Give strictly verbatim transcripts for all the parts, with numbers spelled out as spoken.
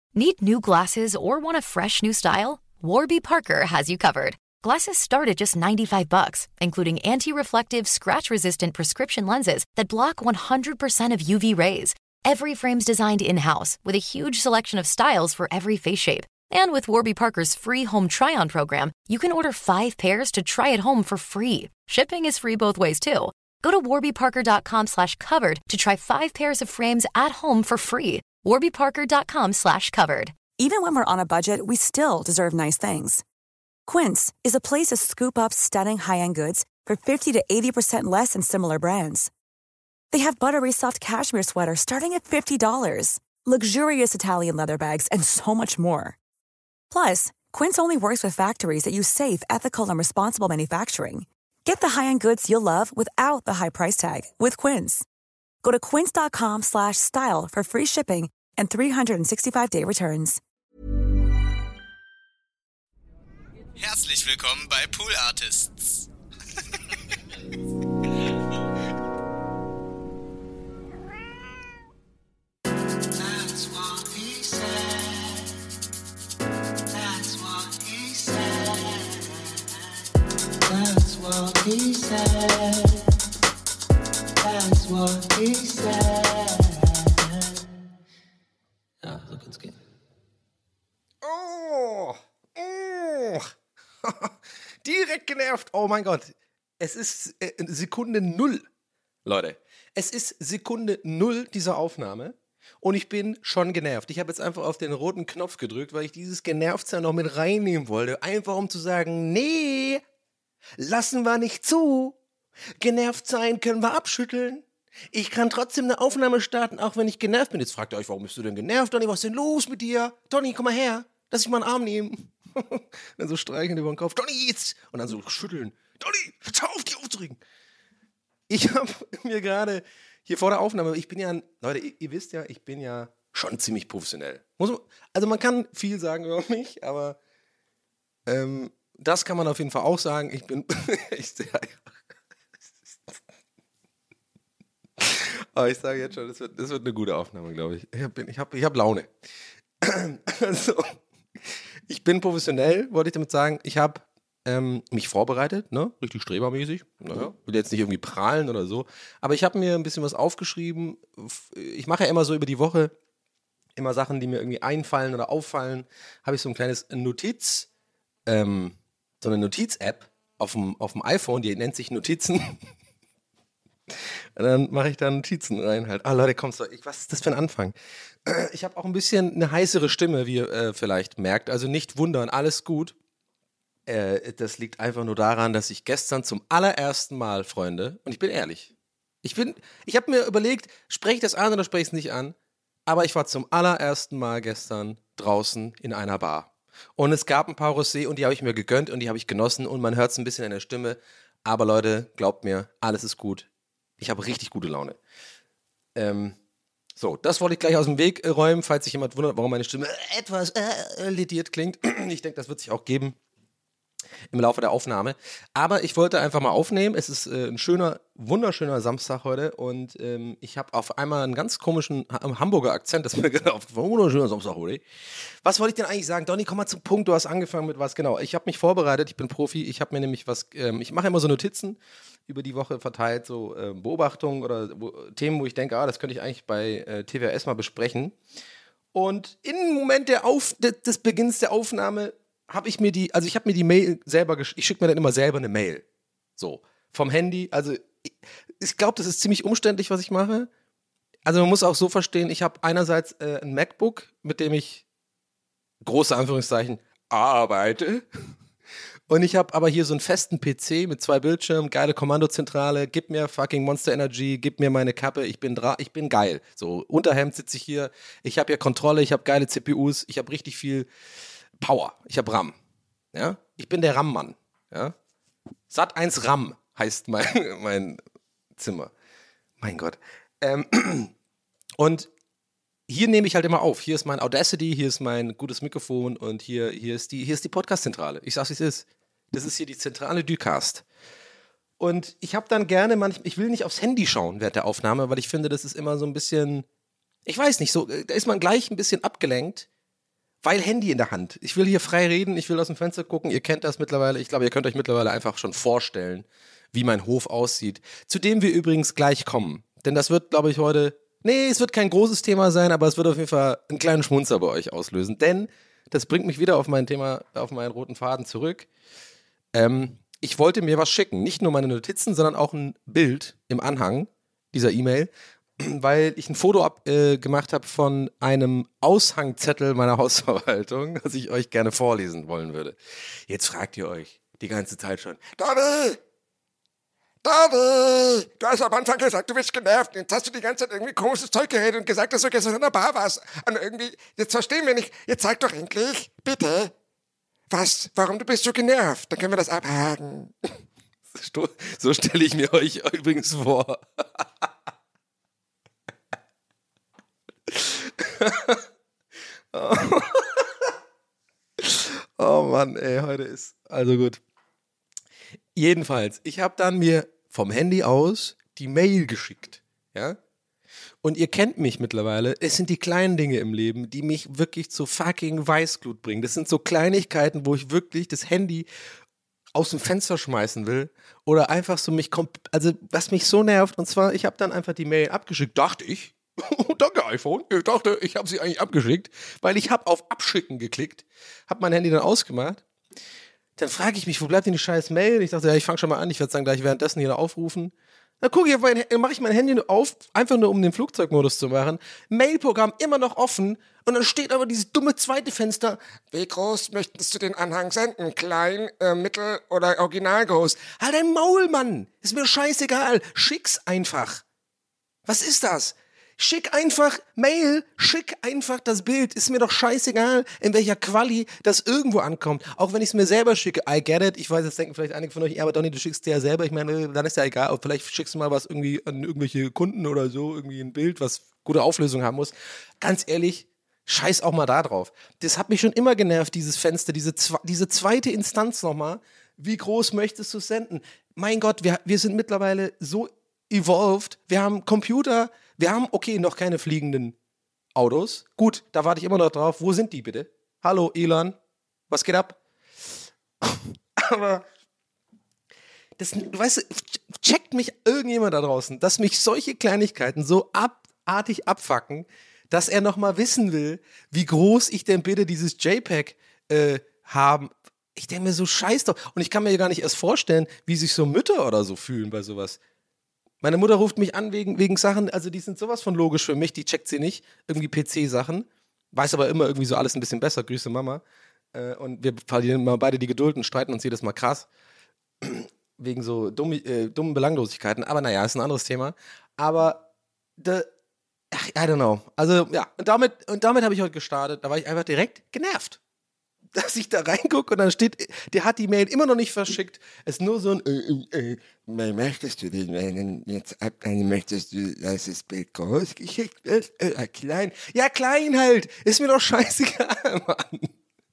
Need new glasses or want a fresh new style? Warby Parker has you covered. Glasses start at just ninety-five bucks, including anti-reflective, scratch-resistant prescription lenses that block one hundred percent of U V rays. Every frame's designed in-house with a huge selection of styles for every face shape. And with Warby Parker's free home try-on program, you can order five pairs to try at home for free. Shipping is free both ways, too. Go to warbyparker.com slash covered to try five pairs of frames at home for free. warbyparker.com slash covered. Even when we're on a budget, we still deserve nice things. Quince is a place to scoop up stunning high-end goods for fifty to eighty percent less than similar brands. They have buttery soft cashmere sweaters starting at fifty dollars, luxurious Italian leather bags, and so much more. Plus, Quince only works with factories that use safe, ethical, and responsible manufacturing. Get the high-end goods you'll love without the high price tag with Quince. Go to quince.com slash style for free shipping and three sixty-five day returns. Herzlich willkommen bei Pool Artists. That's what he said. That's what he said. That's what he said. That's what he said. Ja, so kann's gehen. Oh, oh. Direkt genervt. Oh mein Gott. Es ist äh, Sekunde null. Leute, es ist Sekunde null dieser Aufnahme und ich bin schon genervt. Ich habe jetzt einfach auf den roten Knopf gedrückt, weil ich dieses Genervtsein noch mit reinnehmen wollte. Einfach um zu sagen, nee, lassen wir nicht zu. Genervt sein können wir abschütteln. Ich kann trotzdem eine Aufnahme starten, auch wenn ich genervt bin. Jetzt fragt ihr euch, warum bist du denn genervt, Donny? Was ist denn los mit dir? Donny, komm mal her. Lass dich mal einen Arm nehmen. Dann so streicheln über den Kopf. Donny, jetzt! Und dann so schütteln. Donny, hör auf, dich aufzuregen. Ich habe mir gerade hier vor der Aufnahme, ich bin ja, ein, Leute, ihr, ihr wisst ja, ich bin ja schon ziemlich professionell. Muss man, also man kann viel sagen über mich, aber ähm, das kann man auf jeden Fall auch sagen. Ich bin, ich, ja, aber ich sage jetzt schon, das wird, das wird eine gute Aufnahme, glaube ich. Ich habe ich hab, ich hab Laune. Also, ich bin professionell, wollte ich damit sagen. Ich habe ähm, mich vorbereitet, ne? Richtig strebermäßig. Naja, will jetzt nicht irgendwie prahlen oder so. Aber ich habe mir ein bisschen was aufgeschrieben. Ich mache ja immer so über die Woche immer Sachen, die mir irgendwie einfallen oder auffallen. Habe ich so ein kleines Notiz, ähm, so eine Notiz-App auf dem, auf dem iPhone, die nennt sich Notizen. Und dann mache ich da Notizen rein halt. Ah, Leute, kommst du, ich, was ist das für ein Anfang? Ich habe auch ein bisschen eine heißere Stimme, wie ihr äh, vielleicht merkt. Also nicht wundern, alles gut. Äh, das liegt einfach nur daran, dass ich gestern zum allerersten Mal, Freunde, und ich bin ehrlich, ich bin, ich habe mir überlegt, spreche ich das an oder spreche ich es nicht an? Aber ich war zum allerersten Mal gestern draußen in einer Bar. Und es gab ein paar Rosé und die habe ich mir gegönnt und die habe ich genossen und man hört es ein bisschen in der Stimme. Aber Leute, glaubt mir, alles ist gut. Ich habe richtig gute Laune. Ähm, so, das wollte ich gleich aus dem Weg äh, räumen, falls sich jemand wundert, warum meine Stimme äh, etwas äh, lediert klingt. Ich denke, das wird sich auch geben im Laufe der Aufnahme. Aber ich wollte einfach mal aufnehmen. Es ist äh, ein schöner, wunderschöner Samstag heute und ähm, ich habe auf einmal einen ganz komischen ha- Hamburger Akzent, das ist mir gerade aufgefallen. Wunderschöner Samstag, oder? Was wollte ich denn eigentlich sagen? Donny, komm mal zum Punkt. Du hast angefangen mit was? Genau, ich habe mich vorbereitet. Ich bin Profi. Ich habe mir nämlich was, ähm, ich mache immer so Notizen über die Woche verteilt, so äh, Beobachtungen oder wo, Themen, wo ich denke, ah, das könnte ich eigentlich bei äh, T V R S mal besprechen. Und im Moment der Auf, des, des Beginns der Aufnahme habe ich mir die, also ich habe mir die Mail selber geschickt, ich schicke mir dann immer selber eine Mail. So, vom Handy. Also ich, ich glaube, das ist ziemlich umständlich, was ich mache. Also man muss auch so verstehen, ich habe einerseits äh, ein MacBook, mit dem ich, große Anführungszeichen, arbeite. Und ich habe aber hier so einen festen P C mit zwei Bildschirmen, geile Kommandozentrale, gib mir fucking Monster Energy, gib mir meine Kappe, ich bin dra- ich bin geil. So, Unterhemd sitze ich hier, ich habe hier Kontrolle, ich habe geile C P Us, ich habe richtig viel Power, ich habe RAM. Ja? Ich bin der RAM-Mann. Ja? Sat eins RAM heißt mein, mein Zimmer. Mein Gott. Ähm, und hier nehme ich halt immer auf. Hier ist mein Audacity, hier ist mein gutes Mikrofon und hier, hier ist die, hier ist die Podcast-Zentrale. Ich sag's, wie es ist. Das ist hier die Zentrale Ducast. Und ich habe dann gerne manchmal, ich will nicht aufs Handy schauen während der Aufnahme, weil ich finde, das ist immer so ein bisschen, ich weiß nicht, so, da ist man gleich ein bisschen abgelenkt. weil Handy in der Hand. Ich will hier frei reden, ich will aus dem Fenster gucken. Ihr kennt das mittlerweile. Ich glaube, ihr könnt euch mittlerweile einfach schon vorstellen, wie mein Hof aussieht. Zu dem wir übrigens gleich kommen. Denn das wird, glaube ich, heute, nee, es wird kein großes Thema sein, aber es wird auf jeden Fall einen kleinen Schmunzer bei euch auslösen. Denn das bringt mich wieder auf mein Thema, auf meinen roten Faden zurück. Ähm, ich wollte mir was schicken. Nicht nur meine Notizen, sondern auch ein Bild im Anhang dieser E-Mail, weil ich ein Foto ab, äh, gemacht habe von einem Aushangzettel meiner Hausverwaltung, das ich euch gerne vorlesen wollen würde. Jetzt fragt ihr euch die ganze Zeit schon, Davi, Davi, du hast am Anfang gesagt, du bist genervt. Jetzt hast du die ganze Zeit irgendwie komisches Zeug geredet und gesagt, dass du gestern in der Bar warst. Und irgendwie, jetzt verstehen wir nicht. Jetzt sag doch endlich, bitte, was, warum du bist so genervt? Dann können wir das abhaken. So stelle ich mir euch übrigens vor. Oh. Oh Mann, ey, heute ist, also gut. Jedenfalls, ich habe dann mir vom Handy aus die Mail geschickt, ja? Und ihr kennt mich mittlerweile, es sind die kleinen Dinge im Leben, die mich wirklich zu fucking Weißglut bringen. Das sind so Kleinigkeiten, wo ich wirklich das Handy aus dem Fenster schmeißen will oder einfach so mich, komp- also was mich so nervt, und zwar, ich habe dann einfach die Mail abgeschickt, dachte ich, danke iPhone, ich dachte, ich habe sie eigentlich abgeschickt, weil ich habe auf Abschicken geklickt, habe mein Handy dann ausgemacht, dann frage ich mich, wo bleibt denn die scheiß Mail? Ich dachte, ja, ich fange schon mal an, ich werde dann gleich währenddessen hier aufrufen. Dann gucke ich auf mein, mache ich mein Handy auf, einfach nur um den Flugzeugmodus zu machen. Mailprogramm immer noch offen und dann steht aber dieses dumme zweite Fenster. Wie groß möchtest du den Anhang senden? Klein, äh, mittel oder original groß? Halt dein Maul, Mann! Ist mir scheißegal. Schick's einfach. Was ist das? Schick einfach Mail, schick einfach das Bild. Ist mir doch scheißegal, in welcher Quali das irgendwo ankommt. Auch wenn ich es mir selber schicke, I get it. Ich weiß, jetzt denken vielleicht einige von euch, ja, aber Donny, du schickst dir ja selber. Ich meine, dann ist ja egal. Aber vielleicht schickst du mal was irgendwie an irgendwelche Kunden oder so, irgendwie ein Bild, was gute Auflösung haben muss. Ganz ehrlich, scheiß auch mal da drauf. Das hat mich schon immer genervt, dieses Fenster, diese, diese zweite Instanz nochmal. Wie groß möchtest du es senden? Mein Gott, wir, wir sind mittlerweile so evolved. Wir haben Computer. Wir haben, okay, noch keine fliegenden Autos. Gut, da warte ich immer noch drauf. Wo sind die bitte? Hallo, Elon. Was geht ab? Aber, das, weißt du, checkt mich irgendjemand da draußen, dass mich solche Kleinigkeiten so abartig abfacken, dass er nochmal wissen will, wie groß ich denn bitte dieses JPEG äh, haben. Ich denke mir so, scheiß doch. Und ich kann mir ja gar nicht erst vorstellen, wie sich so Mütter oder so fühlen bei sowas. Meine Mutter ruft mich an wegen, wegen Sachen, also die sind sowas von logisch für mich, die checkt sie nicht, irgendwie P C-Sachen, weiß aber immer irgendwie so alles ein bisschen besser, Grüße Mama. Äh, und wir verlieren mal beide die Geduld und streiten uns jedes Mal krass, wegen so dumm, äh, dummen Belanglosigkeiten, aber naja, ist ein anderes Thema. Aber, the, ach, I don't know, also ja, und damit, und damit habe ich heute gestartet, da war ich einfach direkt genervt. Dass ich da reingucke und dann steht, der hat die Mail immer noch nicht verschickt. Es ist nur so ein, äh, äh, äh, möchtest du den Mail jetzt abnehmen, möchtest du, dass das Bild groß geschickt wird, äh, klein? Ja, klein halt, ist mir doch scheißegal, Mann.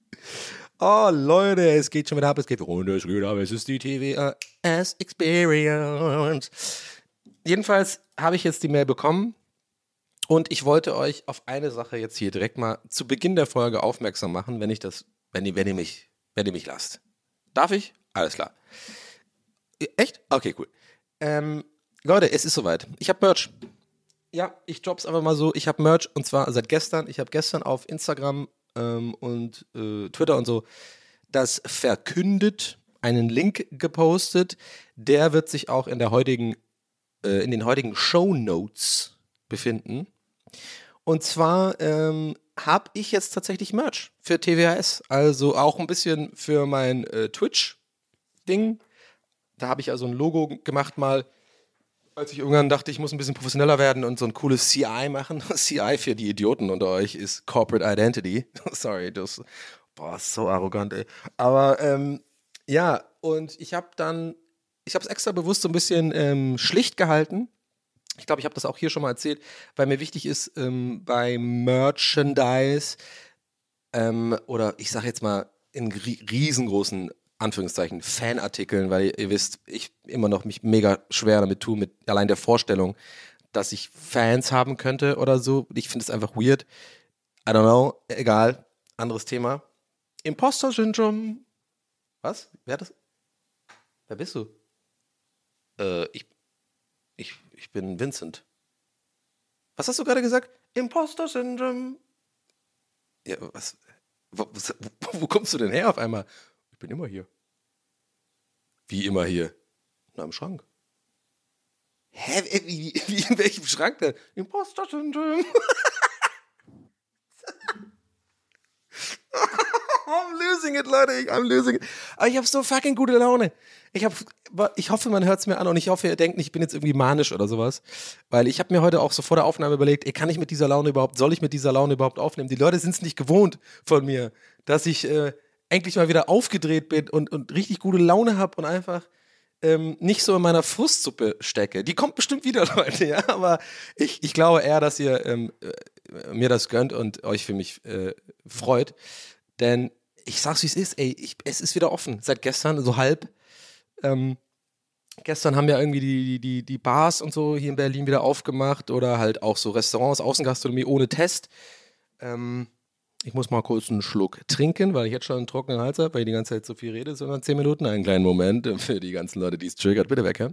Oh, Leute, es geht schon wieder ab, es geht runter, es geht ab, es ist die T V S Experience. Jedenfalls habe ich jetzt die Mail bekommen. Und ich wollte euch auf eine Sache jetzt hier direkt mal zu Beginn der Folge aufmerksam machen, wenn ich das, wenn ihr, wenn ihr mich, wenn ihr mich lasst. Darf ich? Alles klar. Echt? Okay, cool. Ähm, Leute, es ist soweit. Ich habe Merch. Ja, ich drop's einfach mal so. Ich habe Merch und zwar seit gestern. Ich habe gestern auf Instagram ähm, und äh, Twitter und so das verkündet, einen Link gepostet. Der wird sich auch in der heutigen, äh, in den heutigen Shownotes befinden. Und zwar ähm, habe ich jetzt tatsächlich Merch für T W H S, also auch ein bisschen für mein äh, Twitch-Ding. Da habe ich also ein Logo gemacht mal, als ich irgendwann dachte, ich muss ein bisschen professioneller werden und so ein cooles C I machen. C I für die Idioten unter euch ist Corporate Identity. Sorry, das boah, ist so arrogant, ey. Aber ähm, ja, und ich habe dann, ich habe es extra bewusst so ein bisschen ähm, schlicht gehalten. Ich glaube, ich habe das auch hier schon mal erzählt, weil mir wichtig ist, ähm, bei Merchandise ähm, oder ich sage jetzt mal in ri- riesengroßen Anführungszeichen Fanartikeln, weil ihr, ihr wisst, ich immer noch mich mega schwer damit tue, mit allein der Vorstellung, dass ich Fans haben könnte oder so. Ich finde es einfach weird. I don't know, egal. anderes Thema. Imposter-Syndrom. Was? Wer hat das? Wer bist du? Äh, ich, ich, ich bin Vincent. Was hast du gerade gesagt? Imposter-Syndrom. Ja, was? Wo, wo, wo kommst du denn her auf einmal? Ich bin immer hier. Wie immer hier? Na, im Schrank. Hä? Wie, wie, in welchem Schrank denn? Imposter-Syndrom. I'm losing it, Leute. I'm losing it. Aber ich habe so fucking gute Laune. Ich, hab, ich hoffe, man hört es mir an und ich hoffe, ihr denkt nicht, ich bin jetzt irgendwie manisch oder sowas. Weil ich habe mir heute auch so vor der Aufnahme überlegt, ey, kann ich mit dieser Laune überhaupt, soll ich mit dieser Laune überhaupt aufnehmen? Die Leute sind es nicht gewohnt von mir, dass ich äh, endlich mal wieder aufgedreht bin und, und richtig gute Laune habe und einfach ähm, nicht so in meiner Frustsuppe stecke. Die kommt bestimmt wieder, Leute, ja. Aber ich, ich glaube eher, dass ihr ähm, äh, mir das gönnt und euch für mich äh, freut. Denn ich sag's, wie es ist, ey, ich, es ist wieder offen. Seit gestern, so halb. Ähm, gestern haben ja irgendwie die, die, die Bars und so hier in Berlin wieder aufgemacht oder halt auch so Restaurants, Außengastronomie ohne Test. Ähm, ich muss mal kurz einen Schluck trinken, weil ich jetzt schon einen trockenen Hals habe, weil ich die ganze Zeit so viel rede, sondern zehn Minuten. Einen kleinen Moment für die ganzen Leute, die es triggert. Bitte weghören.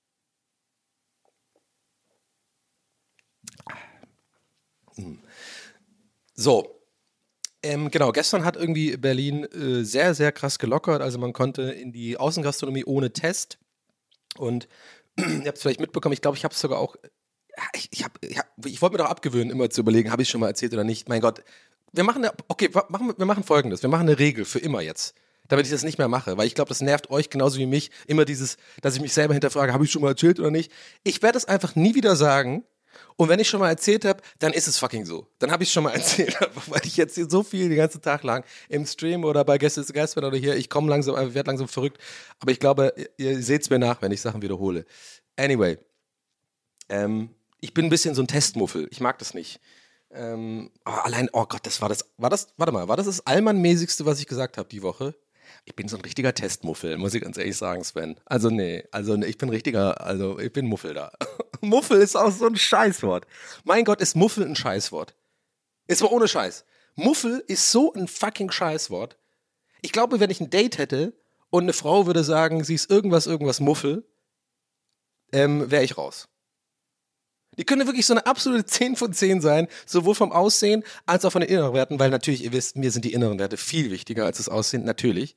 So. Ähm, genau, gestern hat irgendwie Berlin äh, sehr, sehr krass gelockert. Also man konnte in die Außengastronomie ohne Test. Und ihr habt es vielleicht mitbekommen, ich glaube, ich habe es sogar auch, ich, ich, hab, ich, hab, ich wollte mir doch abgewöhnen, immer zu überlegen, habe ich schon mal erzählt oder nicht. Mein Gott, wir machen, eine, okay, machen, wir machen Folgendes, wir machen eine Regel für immer jetzt, damit ich das nicht mehr mache. Weil ich glaube, das nervt euch genauso wie mich, immer dieses, dass ich mich selber hinterfrage, habe ich schon mal erzählt oder nicht. Ich werde es einfach nie wieder sagen. Und wenn ich schon mal erzählt habe, dann ist es fucking so. Dann habe ich es schon mal erzählt, weil ich jetzt hier so viel den ganzen Tag lang im Stream oder bei Gäste ist Geist oder hier, ich komme langsam, ich werde langsam verrückt. Aber ich glaube, ihr, ihr seht es mir nach, wenn ich Sachen wiederhole. Anyway, ähm, ich bin ein bisschen so ein Testmuffel. Ich mag das nicht. Ähm, oh, allein, oh Gott, das war das, war das, warte mal, war das das Allmann-mäßigste, was ich gesagt habe die Woche? Ich bin so ein richtiger Testmuffel, muss ich ganz ehrlich sagen, Sven. Also nee, also nee, ich bin richtiger, also ich bin Muffel da. Muffel ist auch so ein Scheißwort. Mein Gott, ist Muffel ein Scheißwort. Ist mal ohne Scheiß. Muffel ist so ein fucking Scheißwort. Ich glaube, wenn ich ein Date hätte und eine Frau würde sagen, sie ist irgendwas, irgendwas Muffel, ähm, wäre ich raus. Die können wirklich so eine absolute zehn von zehn sein, sowohl vom Aussehen als auch von den inneren Werten, weil natürlich, ihr wisst, mir sind die inneren Werte viel wichtiger als das Aussehen, natürlich.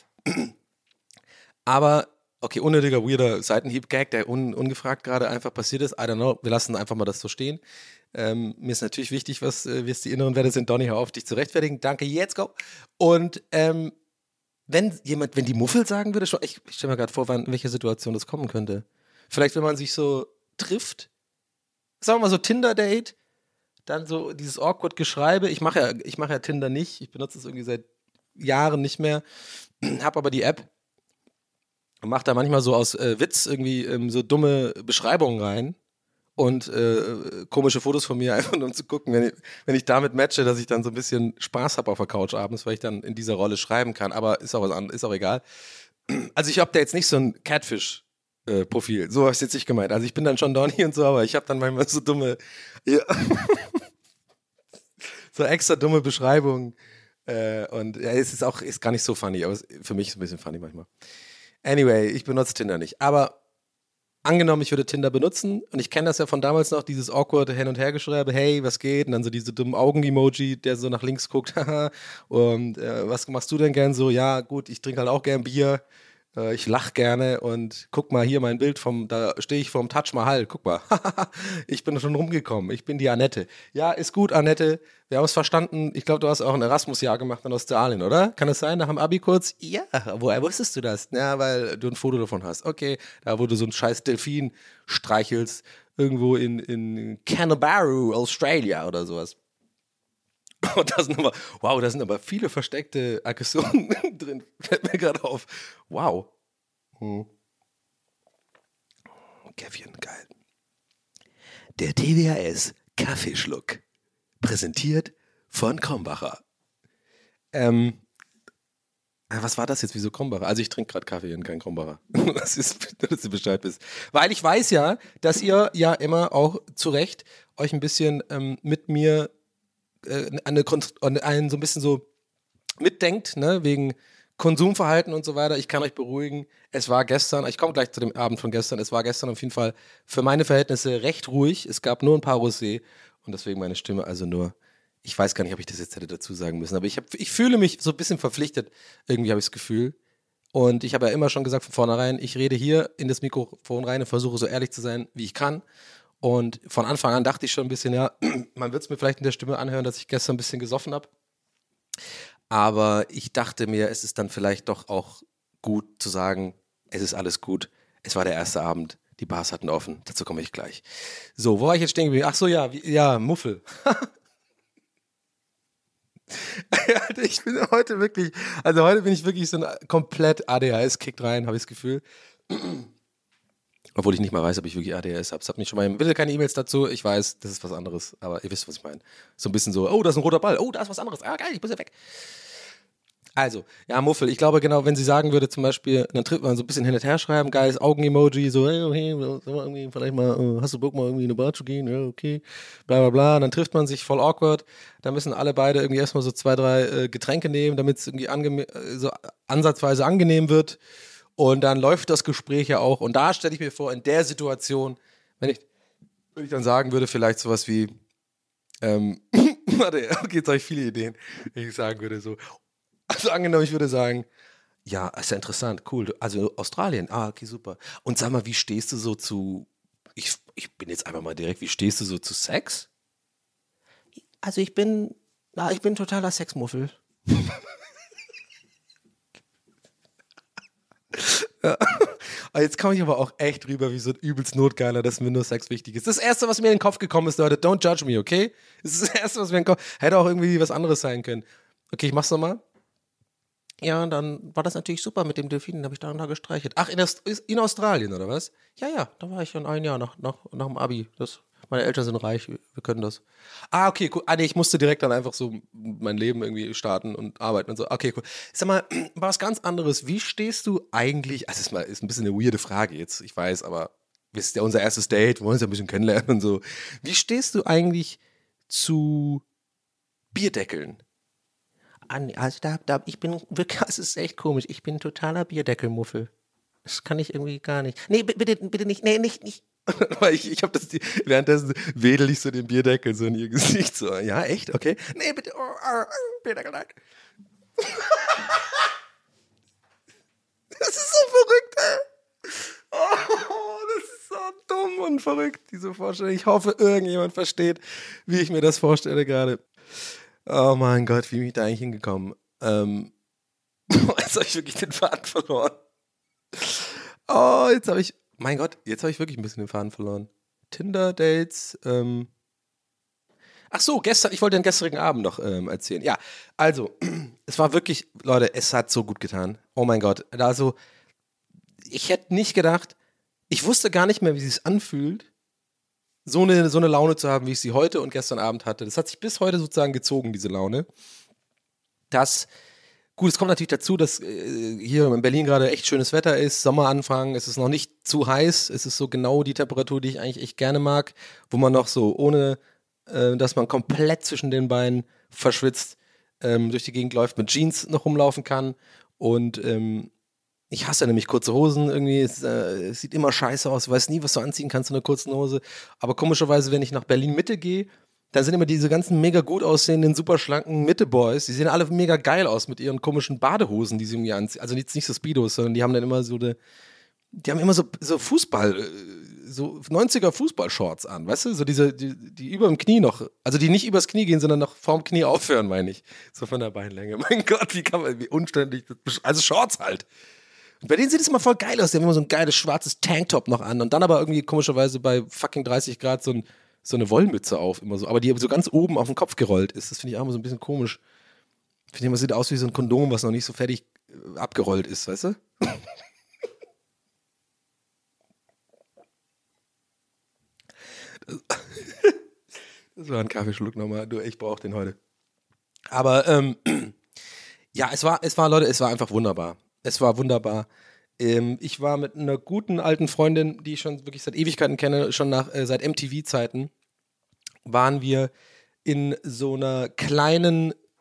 Aber, okay, unnötiger, weirder Seitenhieb-Gag, der un, ungefragt gerade einfach passiert ist. I don't know, wir lassen einfach mal das so stehen. Ähm, mir ist natürlich wichtig, was, äh, was die inneren Werte sind. Donny, hör auf, dich zu rechtfertigen. Danke, jetzt go. Und ähm, wenn jemand, wenn die Muffel sagen würde, schon, ich, ich stelle mir gerade vor, wann, in welcher Situation das kommen könnte. Vielleicht, wenn man sich so trifft, sagen wir mal so Tinder-Date, dann so dieses awkward Geschreibe. Ich mache ja, ich mache ja Tinder nicht. Ich benutze es irgendwie seit Jahren nicht mehr. Hab aber die App und mache da manchmal so aus äh, Witz irgendwie ähm, so dumme Beschreibungen rein und äh, komische Fotos von mir, einfach nur um zu gucken, wenn ich, wenn ich damit matche, dass ich dann so ein bisschen Spaß habe auf der Couch abends, weil ich dann in dieser Rolle schreiben kann. Aber ist auch was anderes, ist auch egal. Also ich habe da jetzt nicht so ein Catfish Äh, Profil. So habe ich es jetzt nicht gemeint. Also ich bin dann schon Donny und so, aber ich habe dann manchmal so dumme, ja, so extra dumme Beschreibungen. Äh, und ja, es ist auch, ist gar nicht so funny, aber es, für mich ist es ein bisschen funny manchmal. Anyway, ich benutze Tinder nicht. Aber angenommen, ich würde Tinder benutzen und ich kenne das ja von damals noch, dieses awkward Hin- und Hergeschreibe, hey, was geht? Und dann so diese dummen Augen-Emoji, der so nach links guckt, haha. Und äh, was machst du denn gern so? Ja, gut, ich trinke halt auch gern Bier. Ich lache gerne und guck mal hier mein Bild vom, da stehe ich vorm Taj Mahal, guck mal, ich bin schon rumgekommen, ich bin die Annette. Ja, ist gut, Annette, wir haben es verstanden, ich glaube, du hast auch ein Erasmus-Jahr gemacht in Australien, oder? Kann es sein, nach dem Abi kurz? Ja, woher wusstest du das? Ja, weil du ein Foto davon hast. Okay, da wo du so einen scheiß Delfin streichelst, irgendwo in, in Canberra, Australia oder sowas. Und da sind aber, wow, da sind aber viele versteckte Aggressionen drin. Fällt mir gerade auf. Wow. Hm. Käffchen, geil. Der T W H S Kaffeeschluck. Präsentiert von Krombacher. Ähm, was war das jetzt? Wieso Krombacher? Also ich trinke gerade Kaffee und kein Krombacher. Das ist, dass du Bescheid bist. Weil ich weiß ja, dass ihr ja immer auch zu Recht euch ein bisschen ähm, mit mir eine, eine, ein so ein bisschen so mitdenkt, ne, wegen Konsumverhalten und so weiter. Ich kann euch beruhigen, es war gestern, ich komme gleich zu dem Abend von gestern, es war gestern auf jeden Fall für meine Verhältnisse recht ruhig. Es gab nur ein paar Rosé und deswegen meine Stimme also nur, ich weiß gar nicht, ob ich das jetzt hätte dazu sagen müssen, aber ich, hab, ich fühle mich so ein bisschen verpflichtet, irgendwie habe ich das Gefühl. Und ich habe ja immer schon gesagt von vornherein, ich rede hier in das Mikrofon rein und versuche so ehrlich zu sein, wie ich kann. Und von Anfang an dachte ich schon ein bisschen, ja, man wird es mir vielleicht in der Stimme anhören, dass ich gestern ein bisschen gesoffen habe. Aber ich dachte mir, es ist dann vielleicht doch auch gut zu sagen, es ist alles gut. Es war der erste Abend, die Bars hatten offen. Dazu komme ich gleich. So, wo war ich jetzt stehen geblieben? Ach so, ja, wie, ja, Muffel. Ich bin heute wirklich, also heute bin ich wirklich so ein komplett A D H S-Kickt rein, habe ich das Gefühl. Obwohl ich nicht mal weiß, ob ich wirklich A D H S habe. Es hat mich schon mal, bitte keine E-Mails dazu, ich weiß, das ist was anderes, aber ihr wisst, was ich meine. So ein bisschen so, oh, da ist ein roter Ball, oh, da ist was anderes, ah, geil, ich muss ja weg. Also, ja, Muffel, ich glaube genau, wenn sie sagen würde zum Beispiel, dann trifft man so ein bisschen hin und her schreiben, geiles Augen-Emoji, so, hey, okay, irgendwie vielleicht mal, hast du Bock mal irgendwie in eine Bar zu gehen, ja, okay, bla bla bla, dann trifft man sich voll awkward, dann müssen alle beide irgendwie erstmal so zwei, drei äh, Getränke nehmen, damit es irgendwie ange- so ansatzweise angenehm wird und dann läuft das Gespräch ja auch und da stelle ich mir vor, in der Situation, wenn ich, wenn ich dann sagen würde, vielleicht sowas wie, ähm, warte, okay, jetzt habe ich viele Ideen, wenn ich sagen würde so, also angenommen, ich würde sagen, ja, ist ja interessant, cool. Also Australien, ah, okay, super. Und sag mal, wie stehst du so zu, ich, ich bin jetzt einfach mal direkt, wie stehst du so zu Sex? Also ich bin, na, ich bin totaler Sexmuffel. Ja. Jetzt komme ich aber auch echt rüber wie so ein übelst Notgeiler, dass mir nur Sex wichtig ist. Das Erste, was mir in den Kopf gekommen ist, Leute, don't judge me, okay? Das ist das Erste, was mir in den Kopf, hätte auch irgendwie was anderes sein können. Okay, ich mach's nochmal. Ja, dann war das natürlich super mit dem Delfin, den habe ich da und da gestreichelt. Ach, in, Aust- in Australien, oder was? Ja, ja, da war ich schon ein Jahr nach, nach, nach dem Abi. Das, meine Eltern sind reich, wir, wir können das. Ah, okay, cool. Ah, nee, ich musste direkt dann einfach so mein Leben irgendwie starten und arbeiten und so. Okay, cool. Sag mal, was ganz anderes. Wie stehst du eigentlich, also ist, mal, ist ein bisschen eine weirde Frage jetzt, ich weiß, aber das ist ja unser erstes Date, wir wollen uns ja ein bisschen kennenlernen und so. Wie stehst du eigentlich zu Bierdeckeln? Also da, da, ich bin wirklich, es ist echt komisch, ich bin ein totaler Bierdeckelmuffel. Das kann ich irgendwie gar nicht. Nee, bitte, bitte nicht, nee, nicht, nicht. Weil ich, ich habe das, die, währenddessen wedel ich so den Bierdeckel so in ihr Gesicht so, ja, echt, okay? Nee, bitte, oh, oh, oh, Bierdeckel, nein. Das ist so verrückt, ey. Oh, das ist so dumm und verrückt, diese Vorstellung. Ich hoffe, irgendjemand versteht, wie ich mir das vorstelle gerade. Oh mein Gott, wie bin ich da eigentlich hingekommen? Ähm, jetzt habe ich wirklich den Faden verloren. Oh, jetzt habe ich, mein Gott, jetzt habe ich wirklich ein bisschen den Faden verloren. Tinder-Dates, ähm. Ach so, gestern, ich wollte den gestrigen Abend noch ähm, erzählen. Ja, also, es war wirklich, Leute, es hat so gut getan. Oh mein Gott, also, ich hätte nicht gedacht, ich wusste gar nicht mehr, wie es sich anfühlt, so eine, so eine Laune zu haben, wie ich sie heute und gestern Abend hatte. Das hat sich bis heute sozusagen gezogen, diese Laune. Das, gut, es kommt natürlich dazu, dass äh, hier in Berlin gerade echt schönes Wetter ist, Sommeranfang, es ist noch nicht zu heiß, es ist so genau die Temperatur, die ich eigentlich echt gerne mag, wo man noch so, ohne äh, dass man komplett zwischen den Beinen verschwitzt, ähm, durch die Gegend läuft, mit Jeans noch rumlaufen kann und ähm, ich hasse nämlich kurze Hosen irgendwie, es, äh, es sieht immer scheiße aus, du weißt nie, was du anziehen kannst in einer kurzen Hose, aber komischerweise, wenn ich nach Berlin-Mitte gehe, dann sind immer diese ganzen mega gut aussehenden, super schlanken Mitte-Boys, die sehen alle mega geil aus mit ihren komischen Badehosen, die sie irgendwie anziehen, also jetzt nicht so Speedos, sondern die haben dann immer so eine, die haben immer so, so Fußball, äh, so neunziger Fußballshorts an, weißt du, so diese, die, die über dem Knie noch, also die nicht übers Knie gehen, sondern noch vorm Knie aufhören, meine ich, so von der Beinlänge, mein Gott, wie kann man, wie unständig, also Shorts halt. Und bei denen sieht es immer voll geil aus. Die haben immer so ein geiles schwarzes Tanktop noch an und dann aber irgendwie komischerweise bei fucking dreißig Grad so, ein, so eine Wollmütze auf, immer so. Aber die so ganz oben auf den Kopf gerollt ist. Das finde ich auch immer so ein bisschen komisch. Ich finde immer, sieht aus wie so ein Kondom, was noch nicht so fertig äh, abgerollt ist, weißt du? Das, das war ein Kaffeeschluck nochmal. Du, ich brauche den heute. Aber ähm, ja, es war, es war, Leute, es war einfach wunderbar. Es war wunderbar. Ähm, ich war mit einer guten alten Freundin, die ich schon wirklich seit Ewigkeiten kenne, schon nach, äh, seit M T V-Zeiten, waren wir in so einer kleinen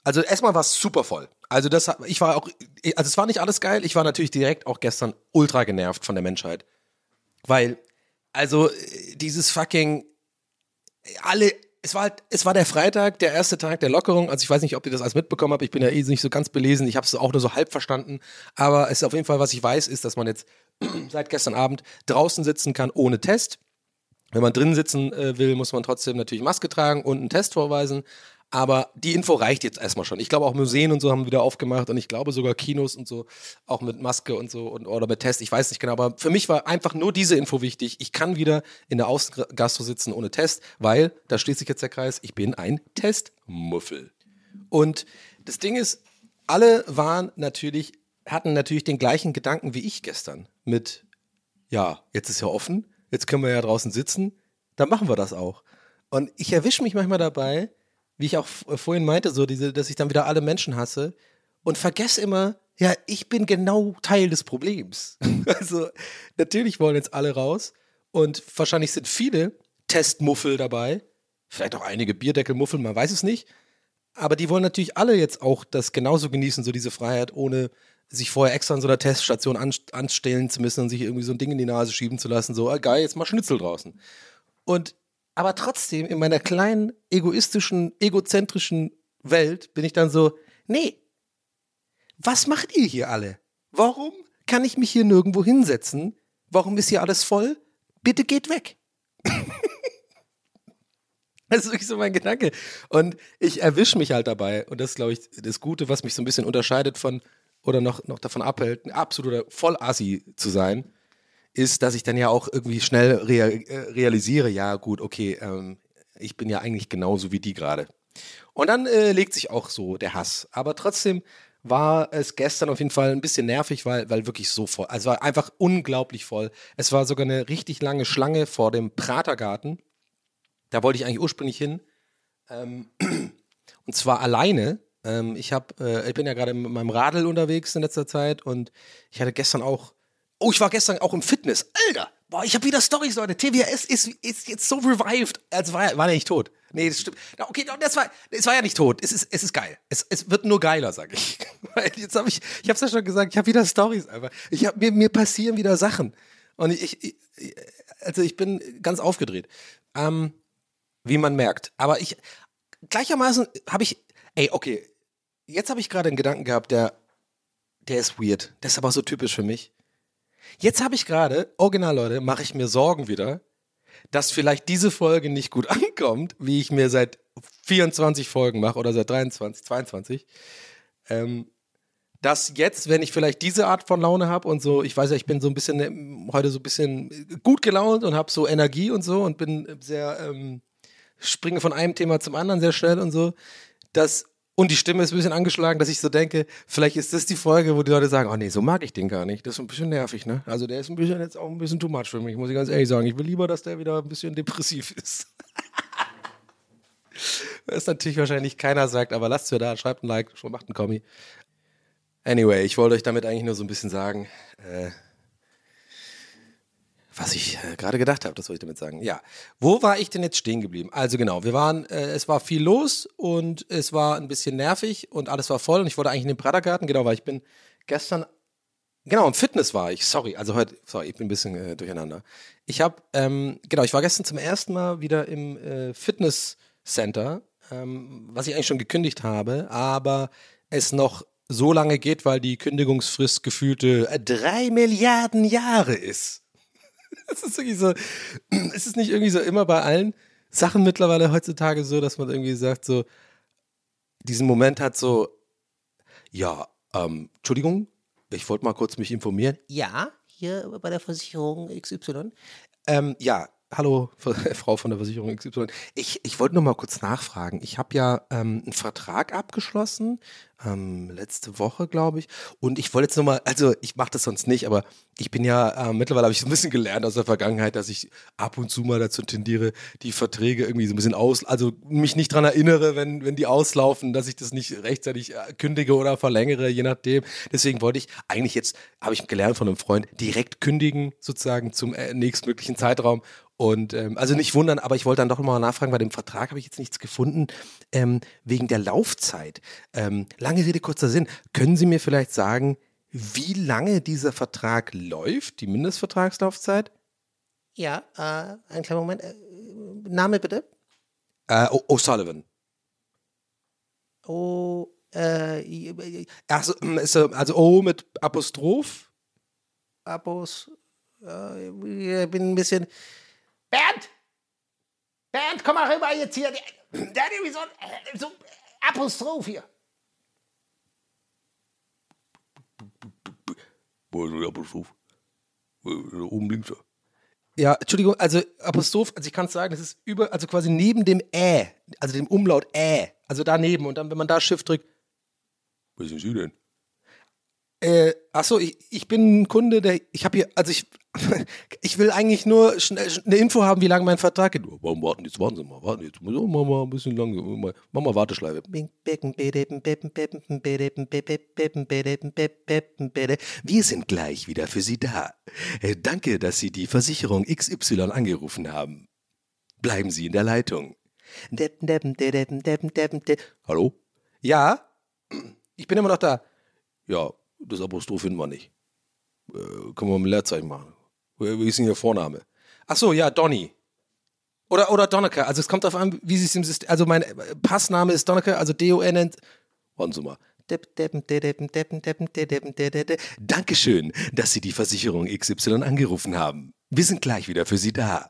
Also erstmal war es super voll. Also das, ich war auch, also es war nicht alles geil. Ich war natürlich direkt auch gestern ultra genervt von der Menschheit. Weil, also dieses fucking, alle, es war halt, es war der Freitag, der erste Tag der Lockerung. Also ich weiß nicht, ob ihr das alles mitbekommen habt. Ich bin ja eh nicht so ganz belesen. Ich habe es auch nur so halb verstanden. Aber es ist auf jeden Fall, was ich weiß, ist, dass man jetzt seit gestern Abend draußen sitzen kann ohne Test. Wenn man drin sitzen äh, will, muss man trotzdem natürlich Maske tragen und einen Test vorweisen. Aber die Info reicht jetzt erstmal schon. Ich glaube auch Museen und so haben wieder aufgemacht und ich glaube sogar Kinos und so, auch mit Maske und so und oder mit Test, ich weiß nicht genau. Aber für mich war einfach nur diese Info wichtig. Ich kann wieder in der Außengastro sitzen ohne Test, weil, da schließt sich jetzt der Kreis, ich bin ein Testmuffel. Und das Ding ist, alle waren natürlich, hatten natürlich den gleichen Gedanken wie ich gestern. Mit, ja, jetzt ist ja offen, jetzt können wir ja draußen sitzen, dann machen wir das auch. Und ich erwische mich manchmal dabei, wie ich auch vorhin meinte, so diese, dass ich dann wieder alle Menschen hasse und vergesse immer, ja, ich bin genau Teil des Problems. Also natürlich wollen jetzt alle raus und wahrscheinlich sind viele Testmuffel dabei, vielleicht auch einige Bierdeckelmuffel, man weiß es nicht, aber die wollen natürlich alle jetzt auch das genauso genießen, so diese Freiheit, ohne sich vorher extra an so einer Teststation anstellen zu müssen und sich irgendwie so ein Ding in die Nase schieben zu lassen, so, ah, geil, jetzt mal Schnitzel draußen. Und aber trotzdem, in meiner kleinen, egoistischen, egozentrischen Welt bin ich dann so, nee, was macht ihr hier alle? Warum kann ich mich hier nirgendwo hinsetzen? Warum ist hier alles voll? Bitte geht weg. Das ist wirklich so mein Gedanke. Und ich erwische mich halt dabei. Und das ist, glaube ich, das Gute, was mich so ein bisschen unterscheidet von, oder noch, noch davon abhält, ein absoluter Vollassi zu sein, ist, dass ich dann ja auch irgendwie schnell rea- realisiere, ja gut, okay, ähm, ich bin ja eigentlich genauso wie die gerade. Und dann äh, legt sich auch so der Hass. Aber trotzdem war es gestern auf jeden Fall ein bisschen nervig, weil, weil wirklich so voll, also es war einfach unglaublich voll. Es war sogar eine richtig lange Schlange vor dem Pratergarten. Da wollte ich eigentlich ursprünglich hin. Ähm, und zwar alleine. Ähm, ich, hab, äh, ich bin ja gerade mit meinem Radl unterwegs in letzter Zeit und ich hatte gestern auch Oh, ich war gestern auch im Fitness. Alter, boah, ich habe wieder Storys, Leute. T W S ist, ist jetzt so revived. Also war, war ja nicht tot. Nee, das stimmt. Okay, das war, das war ja nicht tot. Es ist, es ist geil. Es, es wird nur geiler, sag ich. Weil jetzt habe ich, ich habe es ja schon gesagt, ich habe wieder Storys einfach. Ich hab, mir, mir passieren wieder Sachen. Und ich, ich, also ich bin ganz aufgedreht. Ähm, wie man merkt. Aber ich, gleichermaßen habe ich, ey, okay, jetzt habe ich gerade einen Gedanken gehabt, der, der ist weird. Der ist aber so typisch für mich. Jetzt habe ich gerade, original Leute, mache ich mir Sorgen wieder, dass vielleicht diese Folge nicht gut ankommt, wie ich mir seit vierundzwanzig Folgen mache oder seit dreiundzwanzig, zweiundzwanzig. Ähm, dass jetzt, wenn ich vielleicht diese Art von Laune habe und so, ich weiß ja, ich bin so ein bisschen heute so ein bisschen gut gelaunt und habe so Energie und so und bin sehr, ähm, springe von einem Thema zum anderen sehr schnell und so, dass und die Stimme ist ein bisschen angeschlagen, dass ich so denke, vielleicht ist das die Folge, wo die Leute sagen, oh nee, so mag ich den gar nicht. Das ist ein bisschen nervig, ne? Also der ist ein bisschen jetzt auch ein bisschen too much für mich, muss ich ganz ehrlich sagen. Ich will lieber, dass der wieder ein bisschen depressiv ist. Das natürlich wahrscheinlich keiner sagt, aber lasst es mir da, schreibt ein Like, macht einen Kommi. Anyway, ich wollte euch damit eigentlich nur so ein bisschen sagen, äh, was ich äh, gerade gedacht habe, das wollte ich damit sagen. Ja, wo war ich denn jetzt stehen geblieben? Also genau, wir waren, äh, es war viel los und es war ein bisschen nervig und alles war voll und ich wollte eigentlich in den Pratergarten, genau, weil ich bin gestern, genau, im Fitness war ich, sorry, also heute, sorry, ich bin ein bisschen äh, durcheinander. Ich habe, ähm, genau, ich war gestern zum ersten Mal wieder im äh, Fitnesscenter, ähm, was ich eigentlich schon gekündigt habe, aber es noch so lange geht, weil die Kündigungsfrist gefühlte äh, drei Milliarden Jahre ist. Es ist wirklich so, ist es nicht irgendwie so immer bei allen Sachen mittlerweile heutzutage so, dass man irgendwie sagt, so, diesen Moment hat so, ja, ähm, Entschuldigung, ich wollte mal kurz mich informieren. Ja, hier bei der Versicherung X Y. Ähm, ja, hallo, Frau von der Versicherung X Y. Ich, ich wollte nur mal kurz nachfragen. Ich habe ja ähm, einen Vertrag abgeschlossen, ähm, letzte Woche, glaube ich. Und ich wollte jetzt nur mal, also ich mache das sonst nicht, aber ich bin ja, äh, mittlerweile habe ich so ein bisschen gelernt aus der Vergangenheit, dass ich ab und zu mal dazu tendiere, die Verträge irgendwie so ein bisschen aus, also mich nicht dran erinnere, wenn, wenn die auslaufen, dass ich das nicht rechtzeitig äh, kündige oder verlängere, je nachdem. Deswegen wollte ich eigentlich jetzt, habe ich gelernt von einem Freund, direkt kündigen, sozusagen zum äh, nächstmöglichen Zeitraum. Und ähm, also nicht wundern, aber ich wollte dann doch mal nachfragen, bei dem Vertrag habe ich jetzt nichts gefunden, ähm, wegen der Laufzeit. Ähm, lange Rede, kurzer Sinn. Können Sie mir vielleicht sagen, wie lange dieser Vertrag läuft, die Mindestvertragslaufzeit? Ja, äh, einen kleinen Moment. Äh, Name bitte? Äh, O- O'Sullivan. Oh, äh, Also, ist, er- also O mit Apostroph? Abos. Äh, ich bin ein bisschen. Bernd! Bernd, komm mal rüber jetzt hier. Der, der hat irgendwie so ein so Apostroph hier. Wo ist der Apostroph? Oben links. Ja, Entschuldigung, also Apostroph, also ich kann es sagen, das ist über, also quasi neben dem Ä, also dem Umlaut Ä, also daneben und dann, wenn man da Shift drückt. Was sind Sie denn? Äh, achso, ich, ich bin ein Kunde, der, ich habe hier, also ich, ich will eigentlich nur schnell eine Info haben, wie lange mein Vertrag geht. Warum warten jetzt, warten Sie mal, warten jetzt, machen wir mal ein bisschen lange, mach mal Warteschleife. Wir sind gleich wieder für Sie da. Äh, Danke, dass Sie die Versicherung X Y angerufen haben. Bleiben Sie in der Leitung. Hallo? Ja? Ich bin immer noch da. Ja, das Apostroph finden wir nicht. Äh, können wir mit Leerzeichen machen. Wie ist denn Ihr Vorname? Ach so, ja, Donny. Oder, oder Donneker. Also es kommt darauf an, wie Sie es im System. Also mein Passname ist Donneker, also D O N N. Warten Sie mal. Dankeschön, dass Sie die Versicherung X Y angerufen haben. Wir sind gleich wieder für Sie da.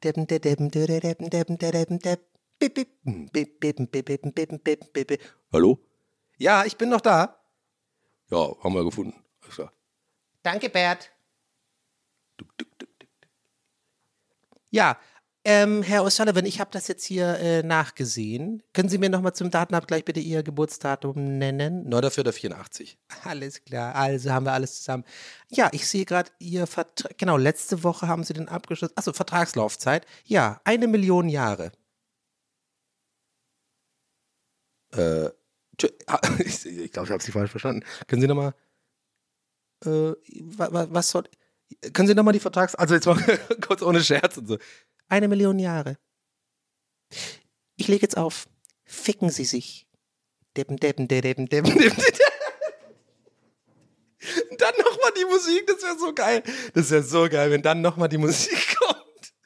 Hallo? Ja, ich bin noch da. Ja, haben wir gefunden. Alles klar. Danke, Bert. Ja, ähm, Herr O'Sullivan, ich habe das jetzt hier äh, nachgesehen. Können Sie mir nochmal zum Datenabgleich bitte Ihr Geburtsdatum nennen? neunter vierter vierundachtzig. Alles klar, also haben wir alles zusammen. Ja, ich sehe gerade Ihr Vertrag, genau, letzte Woche haben Sie den abgeschlossen. Achso, Vertragslaufzeit. Ja, eine Million Jahre. Äh, ich ich glaube, ich habe Sie falsch verstanden. Können Sie nochmal, Äh, wa, wa, was soll, können Sie nochmal die Vertrags... Also jetzt mal kurz ohne Scherz und so. eine Million Jahre. Ich lege jetzt auf. Ficken Sie sich. Deppen, deppen, deppen, deppen, deppen. Dann nochmal die Musik, das wäre so geil. Das wäre so geil, wenn dann nochmal die Musik kommt.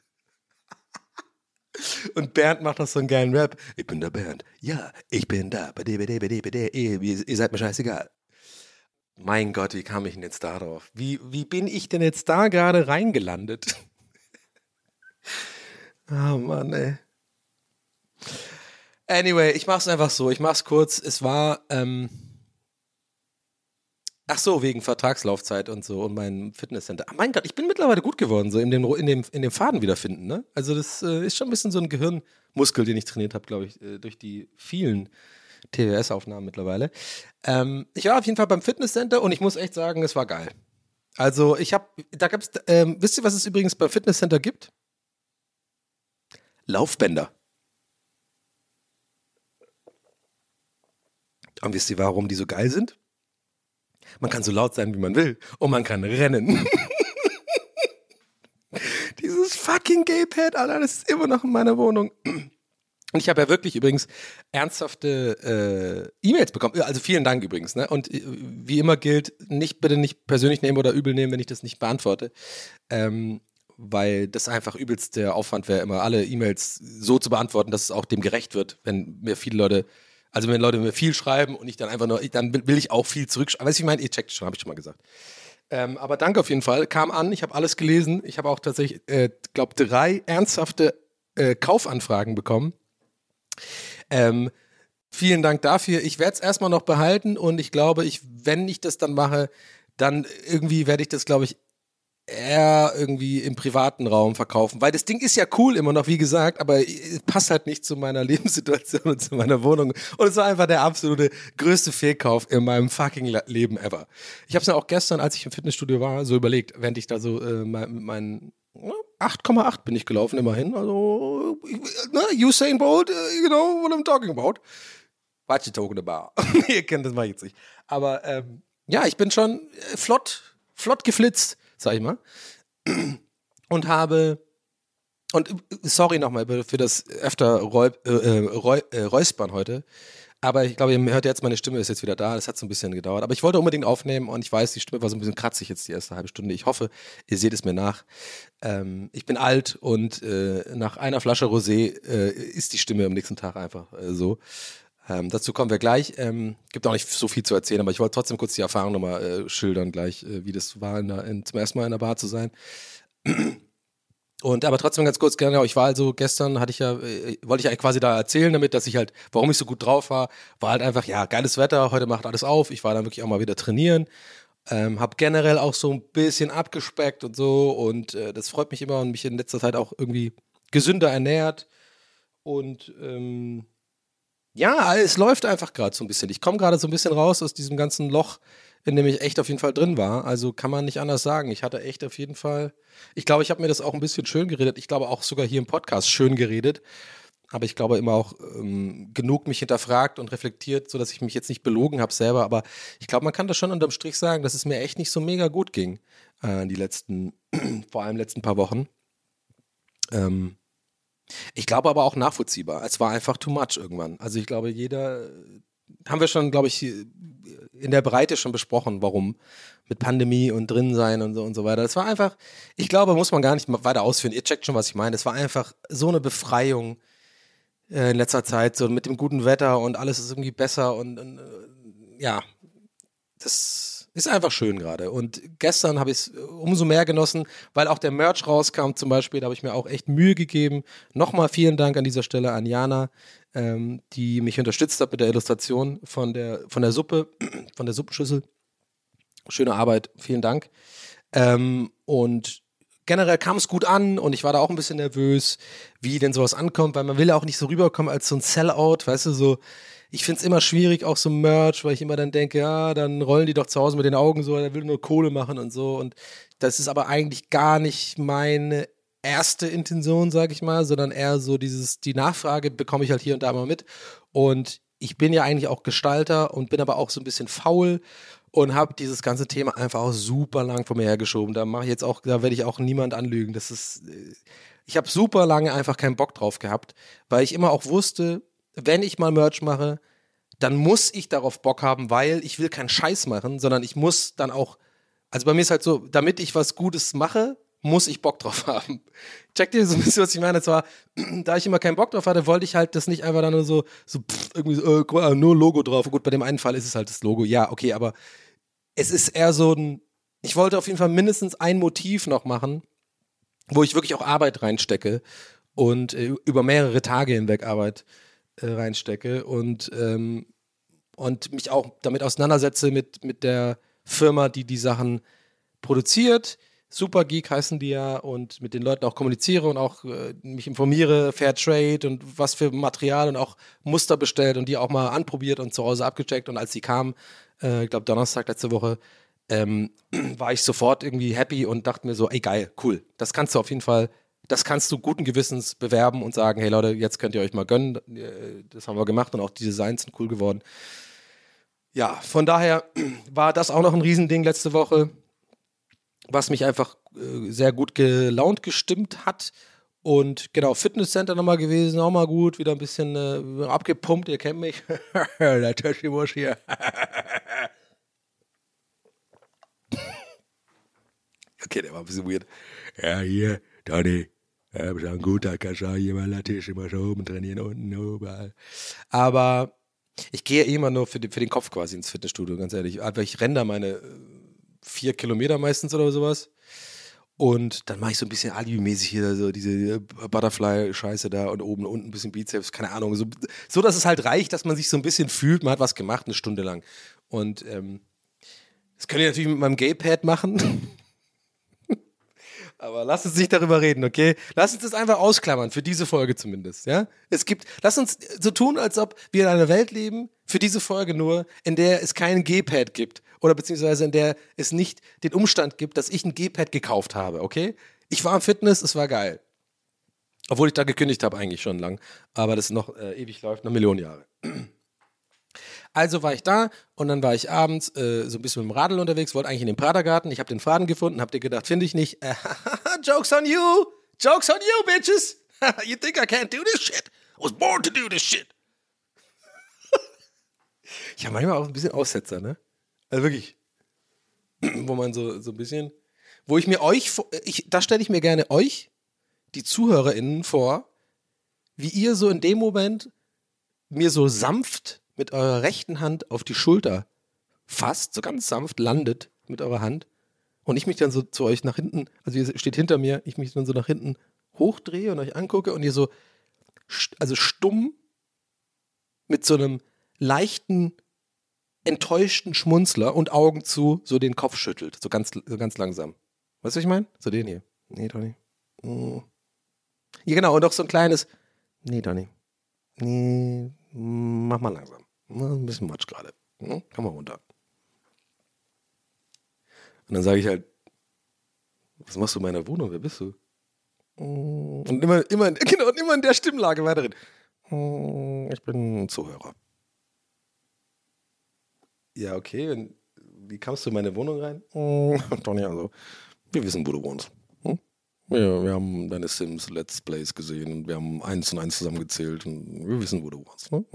Und Bernd macht noch so einen geilen Rap. Ich bin der Bernd. Ja, ich bin da. Ihr seid mir scheißegal. Mein Gott, wie kam ich denn jetzt da drauf? Wie, wie bin ich denn jetzt da gerade reingelandet? Oh Mann, ey. Anyway, ich mach's einfach so. Ich mach's kurz. Es war, ähm, ach so, wegen Vertragslaufzeit und so und mein Fitnesscenter. Ach mein Gott, ich bin mittlerweile gut geworden, so in dem, in dem, in dem Faden wiederfinden, ne? Also das äh, ist schon ein bisschen so ein Gehirnmuskel, den ich trainiert habe, glaube ich, äh, durch die vielen T W S-Aufnahmen mittlerweile. Ähm, ich war auf jeden Fall beim Fitnesscenter und ich muss echt sagen, es war geil. Also ich habe, da gab's, ähm, wisst ihr, was es übrigens beim Fitnesscenter gibt? Laufbänder. Und wisst ihr, warum die so geil sind? Man kann so laut sein, wie man will. Und man kann rennen. Dieses fucking Gay-Pad, Alter, das ist immer noch in meiner Wohnung. Und ich habe ja wirklich übrigens ernsthafte äh, E-Mails bekommen. Also vielen Dank übrigens. Ne? Und äh, wie immer gilt, nicht bitte nicht persönlich nehmen oder übel nehmen, wenn ich das nicht beantworte. Ähm, weil das einfach übelst der Aufwand wäre, immer alle E-Mails so zu beantworten, dass es auch dem gerecht wird, wenn mir viele Leute, also wenn Leute mir viel schreiben und ich dann einfach nur, dann will ich auch viel zurückschreiben. Weißt du, ich meine, ihr checkt schon, habe ich schon mal gesagt. Ähm, aber danke auf jeden Fall. Kam an, ich habe alles gelesen. Ich habe auch tatsächlich, äh, glaube drei ernsthafte äh, Kaufanfragen bekommen. Ähm, vielen Dank dafür. Ich werde es erstmal noch behalten und ich glaube, ich, wenn ich das dann mache, dann irgendwie werde ich das, glaube ich, eher irgendwie im privaten Raum verkaufen, weil das Ding ist ja cool immer noch, wie gesagt, aber es passt halt nicht zu meiner Lebenssituation und zu meiner Wohnung und es war einfach der absolute größte Fehlkauf in meinem fucking Leben ever. Ich habe es ja auch gestern, als ich im Fitnessstudio war, so überlegt, während ich da so äh, mit meinen acht Komma acht bin ich gelaufen, immerhin, also Usain Bolt, you know what I'm talking about. What you talking about? Ihr kennt das mal jetzt nicht. Aber ähm, ja, ich bin schon flott, flott geflitzt, sag ich mal, und habe und sorry nochmal für das öfter Räu, äh, Räu, äh, Räuspern heute. Aber ich glaube, ihr hört jetzt, meine Stimme ist jetzt wieder da. Das hat so ein bisschen gedauert. Aber ich wollte unbedingt aufnehmen und ich weiß, die Stimme war so ein bisschen kratzig jetzt die erste halbe Stunde. Ich hoffe, ihr seht es mir nach. Ähm, ich bin alt und äh, nach einer Flasche Rosé äh, ist die Stimme am nächsten Tag einfach äh, so. Ähm, dazu kommen wir gleich. Ähm, gibt auch nicht so viel zu erzählen, aber ich wollte trotzdem kurz die Erfahrung nochmal äh, schildern gleich, äh, wie das war, in der, in, zum ersten Mal in der Bar zu sein. Und aber trotzdem ganz kurz, genau, ich war also gestern, hatte ich ja, äh, wollte ich ja quasi da erzählen damit, dass ich halt, warum ich so gut drauf war, war halt einfach, ja, geiles Wetter, heute macht alles auf, ich war dann wirklich auch mal wieder trainieren, ähm, hab generell auch so ein bisschen abgespeckt und so und äh, das freut mich immer und mich in letzter Zeit auch irgendwie gesünder ernährt und ähm, ja, es läuft einfach gerade so ein bisschen. Ich komme gerade so ein bisschen raus aus diesem ganzen Loch, in dem ich echt auf jeden Fall drin war. Also kann man nicht anders sagen. Ich hatte echt auf jeden Fall, ich glaube, ich habe mir das auch ein bisschen schön geredet. Ich glaube auch sogar hier im Podcast schön geredet. Aber ich glaube immer auch ähm, genug mich hinterfragt und reflektiert, sodass ich mich jetzt nicht belogen habe selber. Aber ich glaube, man kann das schon unterm Strich sagen, dass es mir echt nicht so mega gut ging äh, die letzten, vor allem letzten paar Wochen. Ähm, Ich glaube aber auch nachvollziehbar. Es war einfach too much irgendwann. Also ich glaube, jeder, haben wir schon, glaube ich, in der Breite schon besprochen, warum. Mit Pandemie und drin sein und so und so weiter. Das war einfach, ich glaube, muss man gar nicht weiter ausführen. Ihr checkt schon, was ich meine. Es war einfach so eine Befreiung äh, in letzter Zeit, so mit dem guten Wetter und alles ist irgendwie besser und, und äh, ja, das ist einfach schön gerade. Und gestern habe ich es umso mehr genossen, weil auch der Merch rauskam zum Beispiel, da habe ich mir auch echt Mühe gegeben. Nochmal vielen Dank an dieser Stelle an Jana, ähm, die mich unterstützt hat mit der Illustration von der, von der Suppe, von der Suppenschüssel. Schöne Arbeit, vielen Dank. Ähm, und generell kam es gut an und ich war da auch ein bisschen nervös, wie denn sowas ankommt, weil man will ja auch nicht so rüberkommen als so ein Sellout, weißt du, so. Ich finde es immer schwierig, auch so Merch, weil ich immer dann denke, ja, dann rollen die doch zu Hause mit den Augen so, der will nur Kohle machen und so. Und das ist aber eigentlich gar nicht meine erste Intention, sage ich mal, sondern eher so dieses, die Nachfrage bekomme ich halt hier und da mal mit. Und ich bin ja eigentlich auch Gestalter und bin aber auch so ein bisschen faul und habe dieses ganze Thema einfach auch super lang vor mir hergeschoben. Da mache ich jetzt auch, da werde ich auch niemand anlügen. Das ist, ich habe super lange einfach keinen Bock drauf gehabt, weil ich immer auch wusste, wenn ich mal Merch mache, dann muss ich darauf Bock haben, weil ich will keinen Scheiß machen, sondern ich muss dann auch, also bei mir ist halt so, damit ich was Gutes mache, muss ich Bock drauf haben. Checkt ihr so ein bisschen, was ich meine? Zwar, da ich immer keinen Bock drauf hatte, wollte ich halt das nicht einfach dann nur so, so pff, irgendwie so, äh, nur Logo drauf. Gut, bei dem einen Fall ist es halt das Logo, ja, okay, aber es ist eher so ein, ich wollte auf jeden Fall mindestens ein Motiv noch machen, wo ich wirklich auch Arbeit reinstecke und äh, über mehrere Tage hinweg Arbeit äh, reinstecke und, ähm, und mich auch damit auseinandersetze mit, mit der Firma, die die Sachen produziert. Supergeek heißen die ja und mit den Leuten auch kommuniziere und auch äh, mich informiere, Fairtrade und was für Material und auch Muster bestellt und die auch mal anprobiert und zu Hause abgecheckt und als die kamen, äh, ich glaube Donnerstag letzte Woche, ähm, war ich sofort irgendwie happy und dachte mir so, ey geil, cool, das kannst du auf jeden Fall, das kannst du guten Gewissens bewerben und sagen, hey Leute, jetzt könnt ihr euch mal gönnen, das haben wir gemacht und auch die Designs sind cool geworden. Ja, von daher war das auch noch ein Riesending letzte Woche, was mich einfach äh, sehr gut gelaunt gestimmt hat. Und genau, Fitnesscenter nochmal gewesen, auch mal gut, wieder ein bisschen äh, abgepumpt, ihr kennt mich. Der Toshibush hier. Okay, der war ein bisschen weird. Ja, hier, Tony, ja, bist ein guter, kannst du auch hier mal Tisch immer schon oben trainieren, unten, überall. Aber ich gehe immer nur für den, für den Kopf quasi ins Fitnessstudio, ganz ehrlich. Aber ich renne da meine vier Kilometer meistens oder sowas. Und dann mache ich so ein bisschen Alibi-mäßig hier, so diese Butterfly-Scheiße da und oben und unten ein bisschen Bizeps, keine Ahnung. So, so, dass es halt reicht, dass man sich so ein bisschen fühlt, man hat was gemacht, eine Stunde lang. Und ähm, das könnt ihr natürlich mit meinem Gay-Pad machen. Aber lass uns nicht darüber reden, okay? Lass uns das einfach ausklammern, für diese Folge zumindest, ja? Es gibt, lass uns so tun, als ob wir in einer Welt leben, für diese Folge nur, in der es keinen G-Pad gibt. Oder beziehungsweise in der es nicht den Umstand gibt, dass ich ein G-Pad gekauft habe, okay? Ich war im Fitness, es war geil. Obwohl ich da gekündigt habe eigentlich schon lang. Aber das noch äh, ewig läuft, eine Million Jahre. Also war ich da und dann war ich abends äh, so ein bisschen mit dem Radl unterwegs, wollte eigentlich in den Pratergarten. Ich habe den Faden gefunden, habt ihr gedacht, finde ich nicht. Äh, Jokes on you! Joke's on you, bitches! You think I can't do this shit? I was born to do this shit. Ich habe manchmal auch ein bisschen Aussetzer, ne? Also wirklich. Wo man so, so ein bisschen, wo ich mir euch, ich, da stelle ich mir gerne euch, die ZuhörerInnen vor, wie ihr so in dem Moment mir so sanft mit eurer rechten Hand auf die Schulter fasst, so ganz sanft landet mit eurer Hand und ich mich dann so zu euch nach hinten, also ihr steht hinter mir, ich mich dann so nach hinten hochdrehe und euch angucke und ihr so, also stumm mit so einem leichten, enttäuschten Schmunzler und Augen zu so den Kopf schüttelt, so ganz, so ganz langsam. Weißt du, was ich meine? So den hier. Nee, Donny. Mm. Ja, genau, und noch so ein kleines, nee, Donny. Nee, mach mal langsam. Ein bisschen Matsch gerade. Hm? Komm mal runter. Und dann sage ich halt, was machst du in meiner Wohnung? Wer bist du? Und immer, immer, genau, und immer in der Stimmlage weiterhin. Ich bin ein Zuhörer. Ja, okay. Und wie kamst du in meine Wohnung rein? Donny, also, wir wissen, wo du wohnst. Hm? Ja, wir haben deine Sims Let's Plays gesehen und wir haben eins und eins zusammengezählt und wir wissen, wo du wohnst. Ne?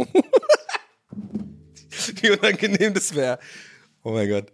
Wie unangenehm das wäre. Oh mein Gott.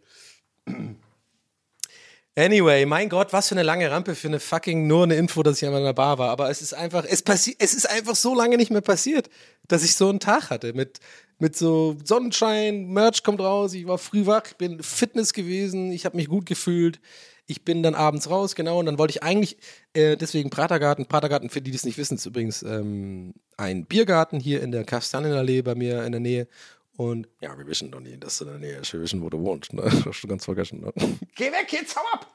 Anyway, mein Gott, was für eine lange Rampe für eine fucking, nur eine Info, dass ich einmal in der Bar war. Aber es ist einfach, es passiert, es ist einfach so lange nicht mehr passiert, dass ich so einen Tag hatte mit, mit so Sonnenschein, Merch kommt raus, ich war früh wach, bin Fitness gewesen, ich habe mich gut gefühlt. Ich bin dann abends raus, genau, und dann wollte ich eigentlich, äh, deswegen Pratergarten, Pratergarten, für die, die es nicht wissen, ist übrigens ähm, ein Biergarten hier in der Kastanienallee bei mir in der Nähe. Und ja, wir wissen doch nie, dass du in der Nähe ist. Wir wissen, wo du wohnst. Ne? Das hast du ganz vergessen. Ne? Geh weg jetzt, hau ab!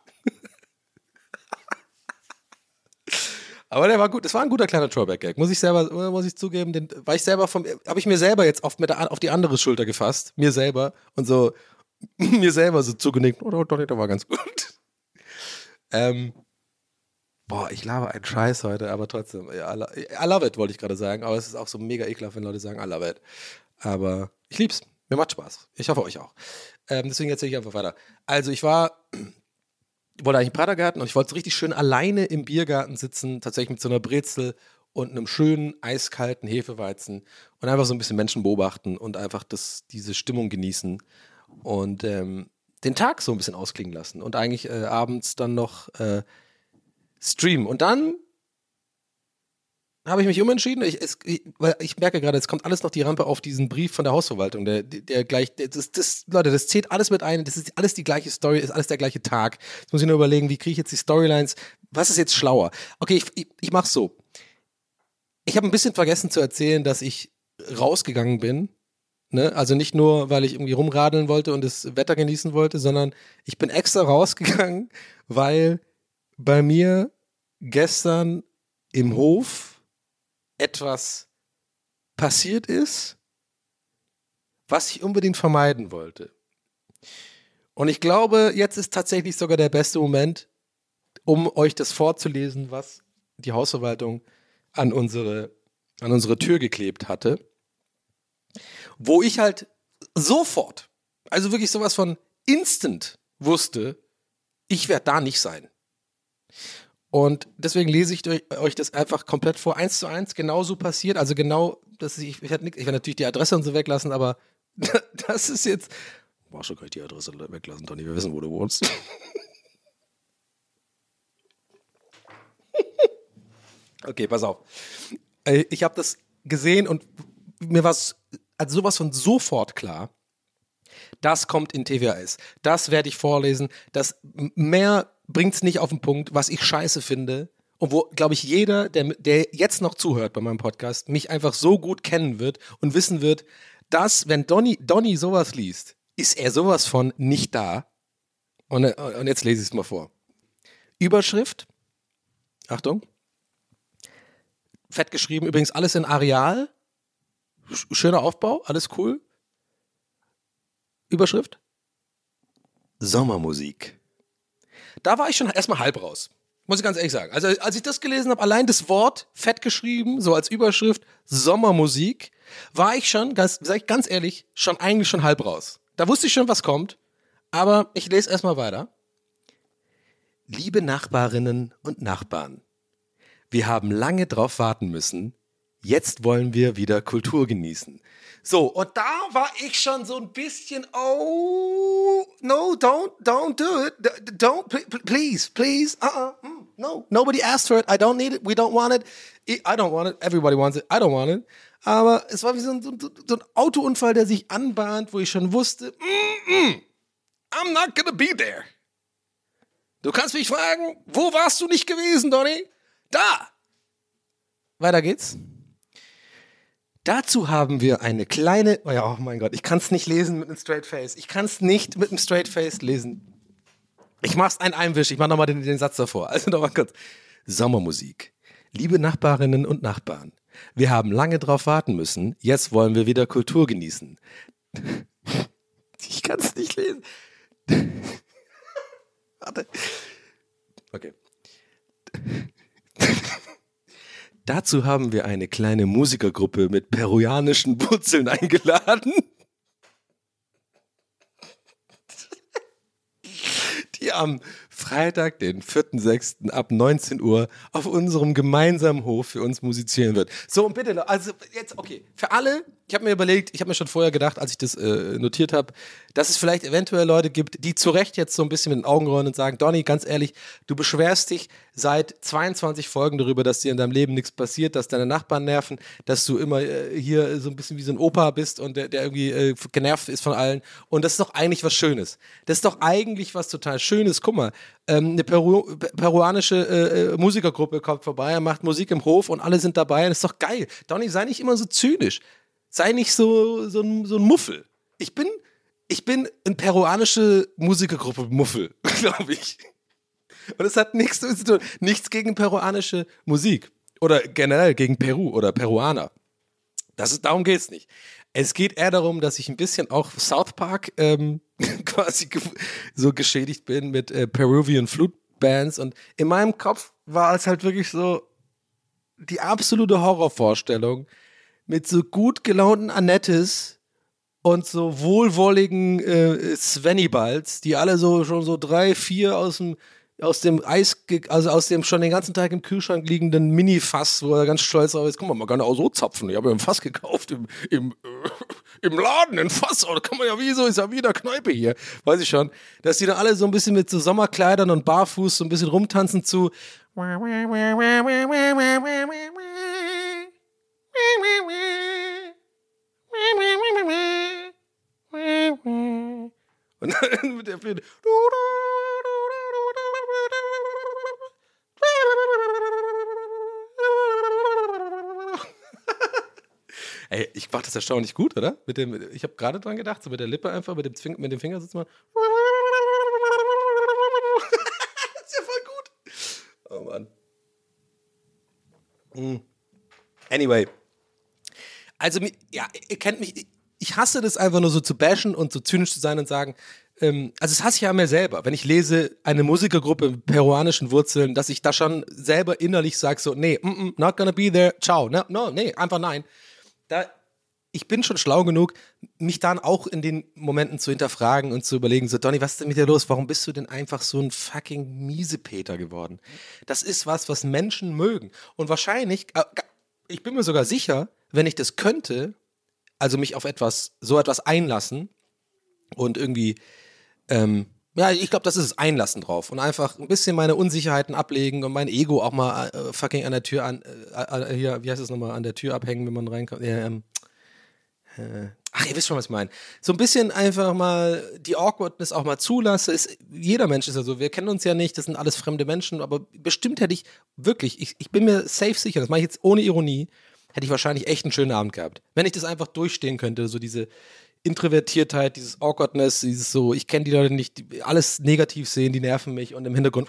Aber der war gut. Das war ein guter kleiner Throwback-Gag. Muss ich selber, muss ich zugeben. Den, war ich selber vom, habe ich mir selber jetzt oft mit der, auf die andere Schulter gefasst. Mir selber. Und so, mir selber so zugenickt. Oh, doch, doch, der war ganz gut. ähm, boah, ich laber einen Scheiß heute, aber trotzdem. Ja, I love it, wollte ich gerade sagen. Aber es ist auch so mega ekelhaft, wenn Leute sagen, I love it. Aber ich lieb's. Mir macht Spaß. Ich hoffe, euch auch. Ähm, deswegen erzähle ich einfach weiter. Also ich war, wollte eigentlich im Pratergarten und ich wollte so richtig schön alleine im Biergarten sitzen, tatsächlich mit so einer Brezel und einem schönen, eiskalten Hefeweizen und einfach so ein bisschen Menschen beobachten und einfach das, diese Stimmung genießen und ähm, den Tag so ein bisschen ausklingen lassen und eigentlich äh, abends dann noch äh, streamen. Und dann habe ich mich umentschieden. Ich, es, ich, weil ich merke gerade, es kommt alles noch die Rampe auf diesen Brief von der Hausverwaltung. Der, der, der gleich, der, das, das, Leute, das zählt alles mit ein. Das ist alles die gleiche Story, ist alles der gleiche Tag. Jetzt muss ich nur überlegen, wie kriege ich jetzt die Storylines? Was ist jetzt schlauer? Okay, ich, ich, ich mach's so. Ich habe ein bisschen vergessen zu erzählen, dass ich rausgegangen bin. Ne? Also nicht nur, weil ich irgendwie rumradeln wollte und das Wetter genießen wollte, sondern ich bin extra rausgegangen, weil bei mir gestern im Hof etwas passiert ist, was ich unbedingt vermeiden wollte. Und ich glaube, jetzt ist tatsächlich sogar der beste Moment, um euch das vorzulesen, was die Hausverwaltung an unsere, an unsere Tür geklebt hatte. Wo ich halt sofort, also wirklich sowas von instant wusste, ich werde da nicht sein. Und deswegen lese ich euch das einfach komplett vor, eins zu eins, genauso passiert, also genau, dass ich, ich werde ich werd natürlich die Adresse und so weglassen, aber das ist jetzt, boah, schon kann ich die Adresse weglassen, Toni, wir wissen, wo du wohnst. Okay, pass auf. Ich habe das gesehen und mir war es also sowas von sofort klar, das kommt in T V A S, das werde ich vorlesen, das mehr bringt es nicht auf den Punkt, was ich scheiße finde und wo, glaube ich, jeder, der, der jetzt noch zuhört bei meinem Podcast, mich einfach so gut kennen wird und wissen wird, dass, wenn Donny, Donny sowas liest, ist er sowas von nicht da. Und, und jetzt lese ich es mal vor. Überschrift, Achtung, fett geschrieben, übrigens alles in Areal, schöner Aufbau, alles cool. Überschrift, Sommermusik. Da war ich schon erstmal halb raus. Muss ich ganz ehrlich sagen. Also als ich das gelesen habe, allein das Wort fett geschrieben, so als Überschrift Sommermusik, war ich schon, ganz, sag ich ganz ehrlich, schon eigentlich schon halb raus. Da wusste ich schon, was kommt. Aber ich lese erstmal weiter. Liebe Nachbarinnen und Nachbarn, Wir haben lange drauf warten müssen. Jetzt wollen wir wieder Kultur genießen. So, und da war ich schon so ein bisschen, oh, no, don't, don't do it. Don't, please, please, uh-uh, no. Nobody asked for it. I don't need it. We don't want it. I don't want it. Everybody wants it. I don't want it. Aber es war wie so ein, so, so ein Autounfall, der sich anbahnt, wo ich schon wusste, mm-mm, I'm not gonna be there. Du kannst mich fragen, wo warst du nicht gewesen, Donny? Da! Weiter geht's. Dazu haben wir eine kleine, oh ja, oh mein Gott, ich kann es nicht lesen mit einem Straight Face. Ich kann es nicht mit einem Straight Face lesen. Ich mach's ein Einwisch, ich mach nochmal den, den Satz davor. Also nochmal kurz. Sommermusik. Liebe Nachbarinnen und Nachbarn, wir haben lange drauf warten müssen, jetzt wollen wir wieder Kultur genießen. Ich kann es nicht lesen. Warte. Okay. Dazu haben wir eine kleine Musikergruppe mit peruanischen Wurzeln eingeladen, die am Freitag, den vierten sechsten ab neunzehn Uhr auf unserem gemeinsamen Hof für uns musizieren wird. So, und bitte, also jetzt, okay, für alle, ich habe mir überlegt, ich habe mir schon vorher gedacht, als ich das äh, notiert habe, dass es vielleicht eventuell Leute gibt, die zu Recht jetzt so ein bisschen mit den Augen rollen und sagen, Donny, ganz ehrlich, du beschwerst dich seit zweiundzwanzig Folgen darüber, dass dir in deinem Leben nichts passiert, dass deine Nachbarn nerven, dass du immer äh, hier so ein bisschen wie so ein Opa bist und der, der irgendwie äh, genervt ist von allen. Und das ist doch eigentlich was Schönes. Das ist doch eigentlich was total Schönes. Guck mal, ähm, eine Peru- peruanische äh, Musikergruppe kommt vorbei, macht Musik im Hof und alle sind dabei. Das ist doch geil. Donny, sei nicht immer so zynisch. Sei nicht so, so, ein, so ein Muffel. Ich bin, ich bin eine peruanische Musikergruppe Muffel, glaube ich. Und es hat nichts zu tun, nichts gegen peruanische Musik oder generell gegen Peru oder Peruaner. Das ist, darum geht es nicht. Es geht eher darum, dass ich ein bisschen auch South Park ähm, quasi ge- so geschädigt bin mit äh, Peruvian Flute Bands und in meinem Kopf war es halt wirklich so die absolute Horrorvorstellung mit so gut gelaunten Annettes und so wohlwolligen äh, Svennibalds, die alle so schon so drei, vier aus dem aus dem Eis, also aus dem schon den ganzen Tag im Kühlschrank liegenden Mini-Fass, wo er ganz stolz drauf ist, guck mal, man kann auch so zapfen. Ich habe ja ein Fass gekauft im, im, äh, im Laden, ein Fass, oder kann man ja wie so, ist ja wie in der Kneipe hier, weiß ich schon, dass die dann alle so ein bisschen mit so Sommerkleidern und barfuß so ein bisschen rumtanzen zu und dann mit der Flöte Ey, ich mach das erstaunlich gut, oder? Mit dem, ich habe gerade dran gedacht, so mit der Lippe einfach, mit dem, Zwing, mit dem Finger sitzt man. Das ist ja voll gut. Oh Mann. Mm. Anyway. Also, ja, ihr kennt mich, ich hasse das einfach nur so zu bashen und so zynisch zu sein und sagen, ähm, also das hasse ich ja an mir selber, wenn ich lese, eine Musikergruppe mit peruanischen Wurzeln, dass ich da schon selber innerlich sage so, nee, mm, mm, not gonna be there, ciao, no, no, nee, einfach nein. Da, ich bin schon schlau genug, mich dann auch in den Momenten zu hinterfragen und zu überlegen, so, Donny, was ist denn mit dir los? Warum bist du denn einfach so ein fucking Miesepeter geworden? Das ist was, was Menschen mögen. Und wahrscheinlich, äh, ich bin mir sogar sicher, wenn ich das könnte, also mich auf etwas, so etwas einlassen und irgendwie, ähm, ja, ich glaube, das ist es, Einlassen drauf und einfach ein bisschen meine Unsicherheiten ablegen und mein Ego auch mal äh, fucking an der Tür an, äh, hier, wie heißt es nochmal, an der Tür abhängen, wenn man reinkommt. Ja, ähm, äh, ach, ihr wisst schon, was ich meine. So ein bisschen einfach mal die Awkwardness auch mal zulasse. Ist, jeder Mensch ist ja so, wir kennen uns ja nicht, das sind alles fremde Menschen, aber bestimmt hätte ich wirklich, ich, ich bin mir safe sicher, das mache ich jetzt ohne Ironie, hätte ich wahrscheinlich echt einen schönen Abend gehabt. Wenn ich das einfach durchstehen könnte, so diese Introvertiertheit, dieses Awkwardness, dieses so, ich kenne die Leute nicht, die alles negativ sehen, die nerven mich und im Hintergrund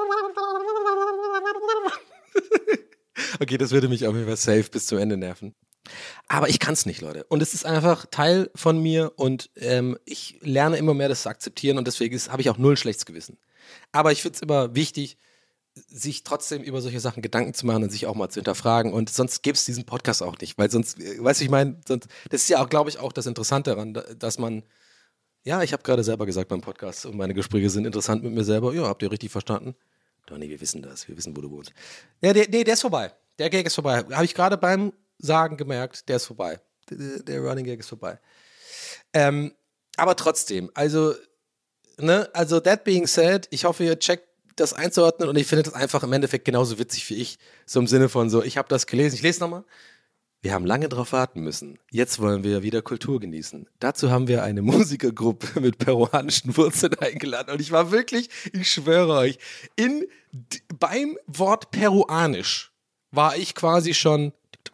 okay, das würde mich auf jeden Fall safe bis zum Ende nerven. Aber ich kann es nicht, Leute. Und es ist einfach Teil von mir und ähm, ich lerne immer mehr, das zu akzeptieren und deswegen habe ich auch null schlechtes Gewissen. Aber ich finde es immer wichtig, sich trotzdem über solche Sachen Gedanken zu machen und sich auch mal zu hinterfragen. Und sonst gäbe es diesen Podcast auch nicht, weil sonst, weißt du, ich meine, das ist ja auch, glaube ich, auch das Interessante daran, dass man, ja, ich habe gerade selber gesagt beim Podcast und meine Gespräche sind interessant mit mir selber. Ja, habt ihr richtig verstanden? Donny, wir wissen das, wir wissen, wo du wohnst. Ja, der, nee, der ist vorbei. Der Gag ist vorbei. Habe ich gerade beim Sagen gemerkt, der ist vorbei. Der, der Running Gag ist vorbei. Ähm, aber trotzdem, also, ne, also that being said, ich hoffe, ihr checkt das einzuordnen und ich finde das einfach im Endeffekt genauso witzig wie ich. So im Sinne von so, ich habe das gelesen, ich lese nochmal. Wir haben lange drauf warten müssen. Jetzt wollen wir wieder Kultur genießen. Dazu haben wir eine Musikergruppe mit peruanischen Wurzeln eingeladen. Und ich war wirklich, ich schwöre euch, in, beim Wort peruanisch war ich quasi schon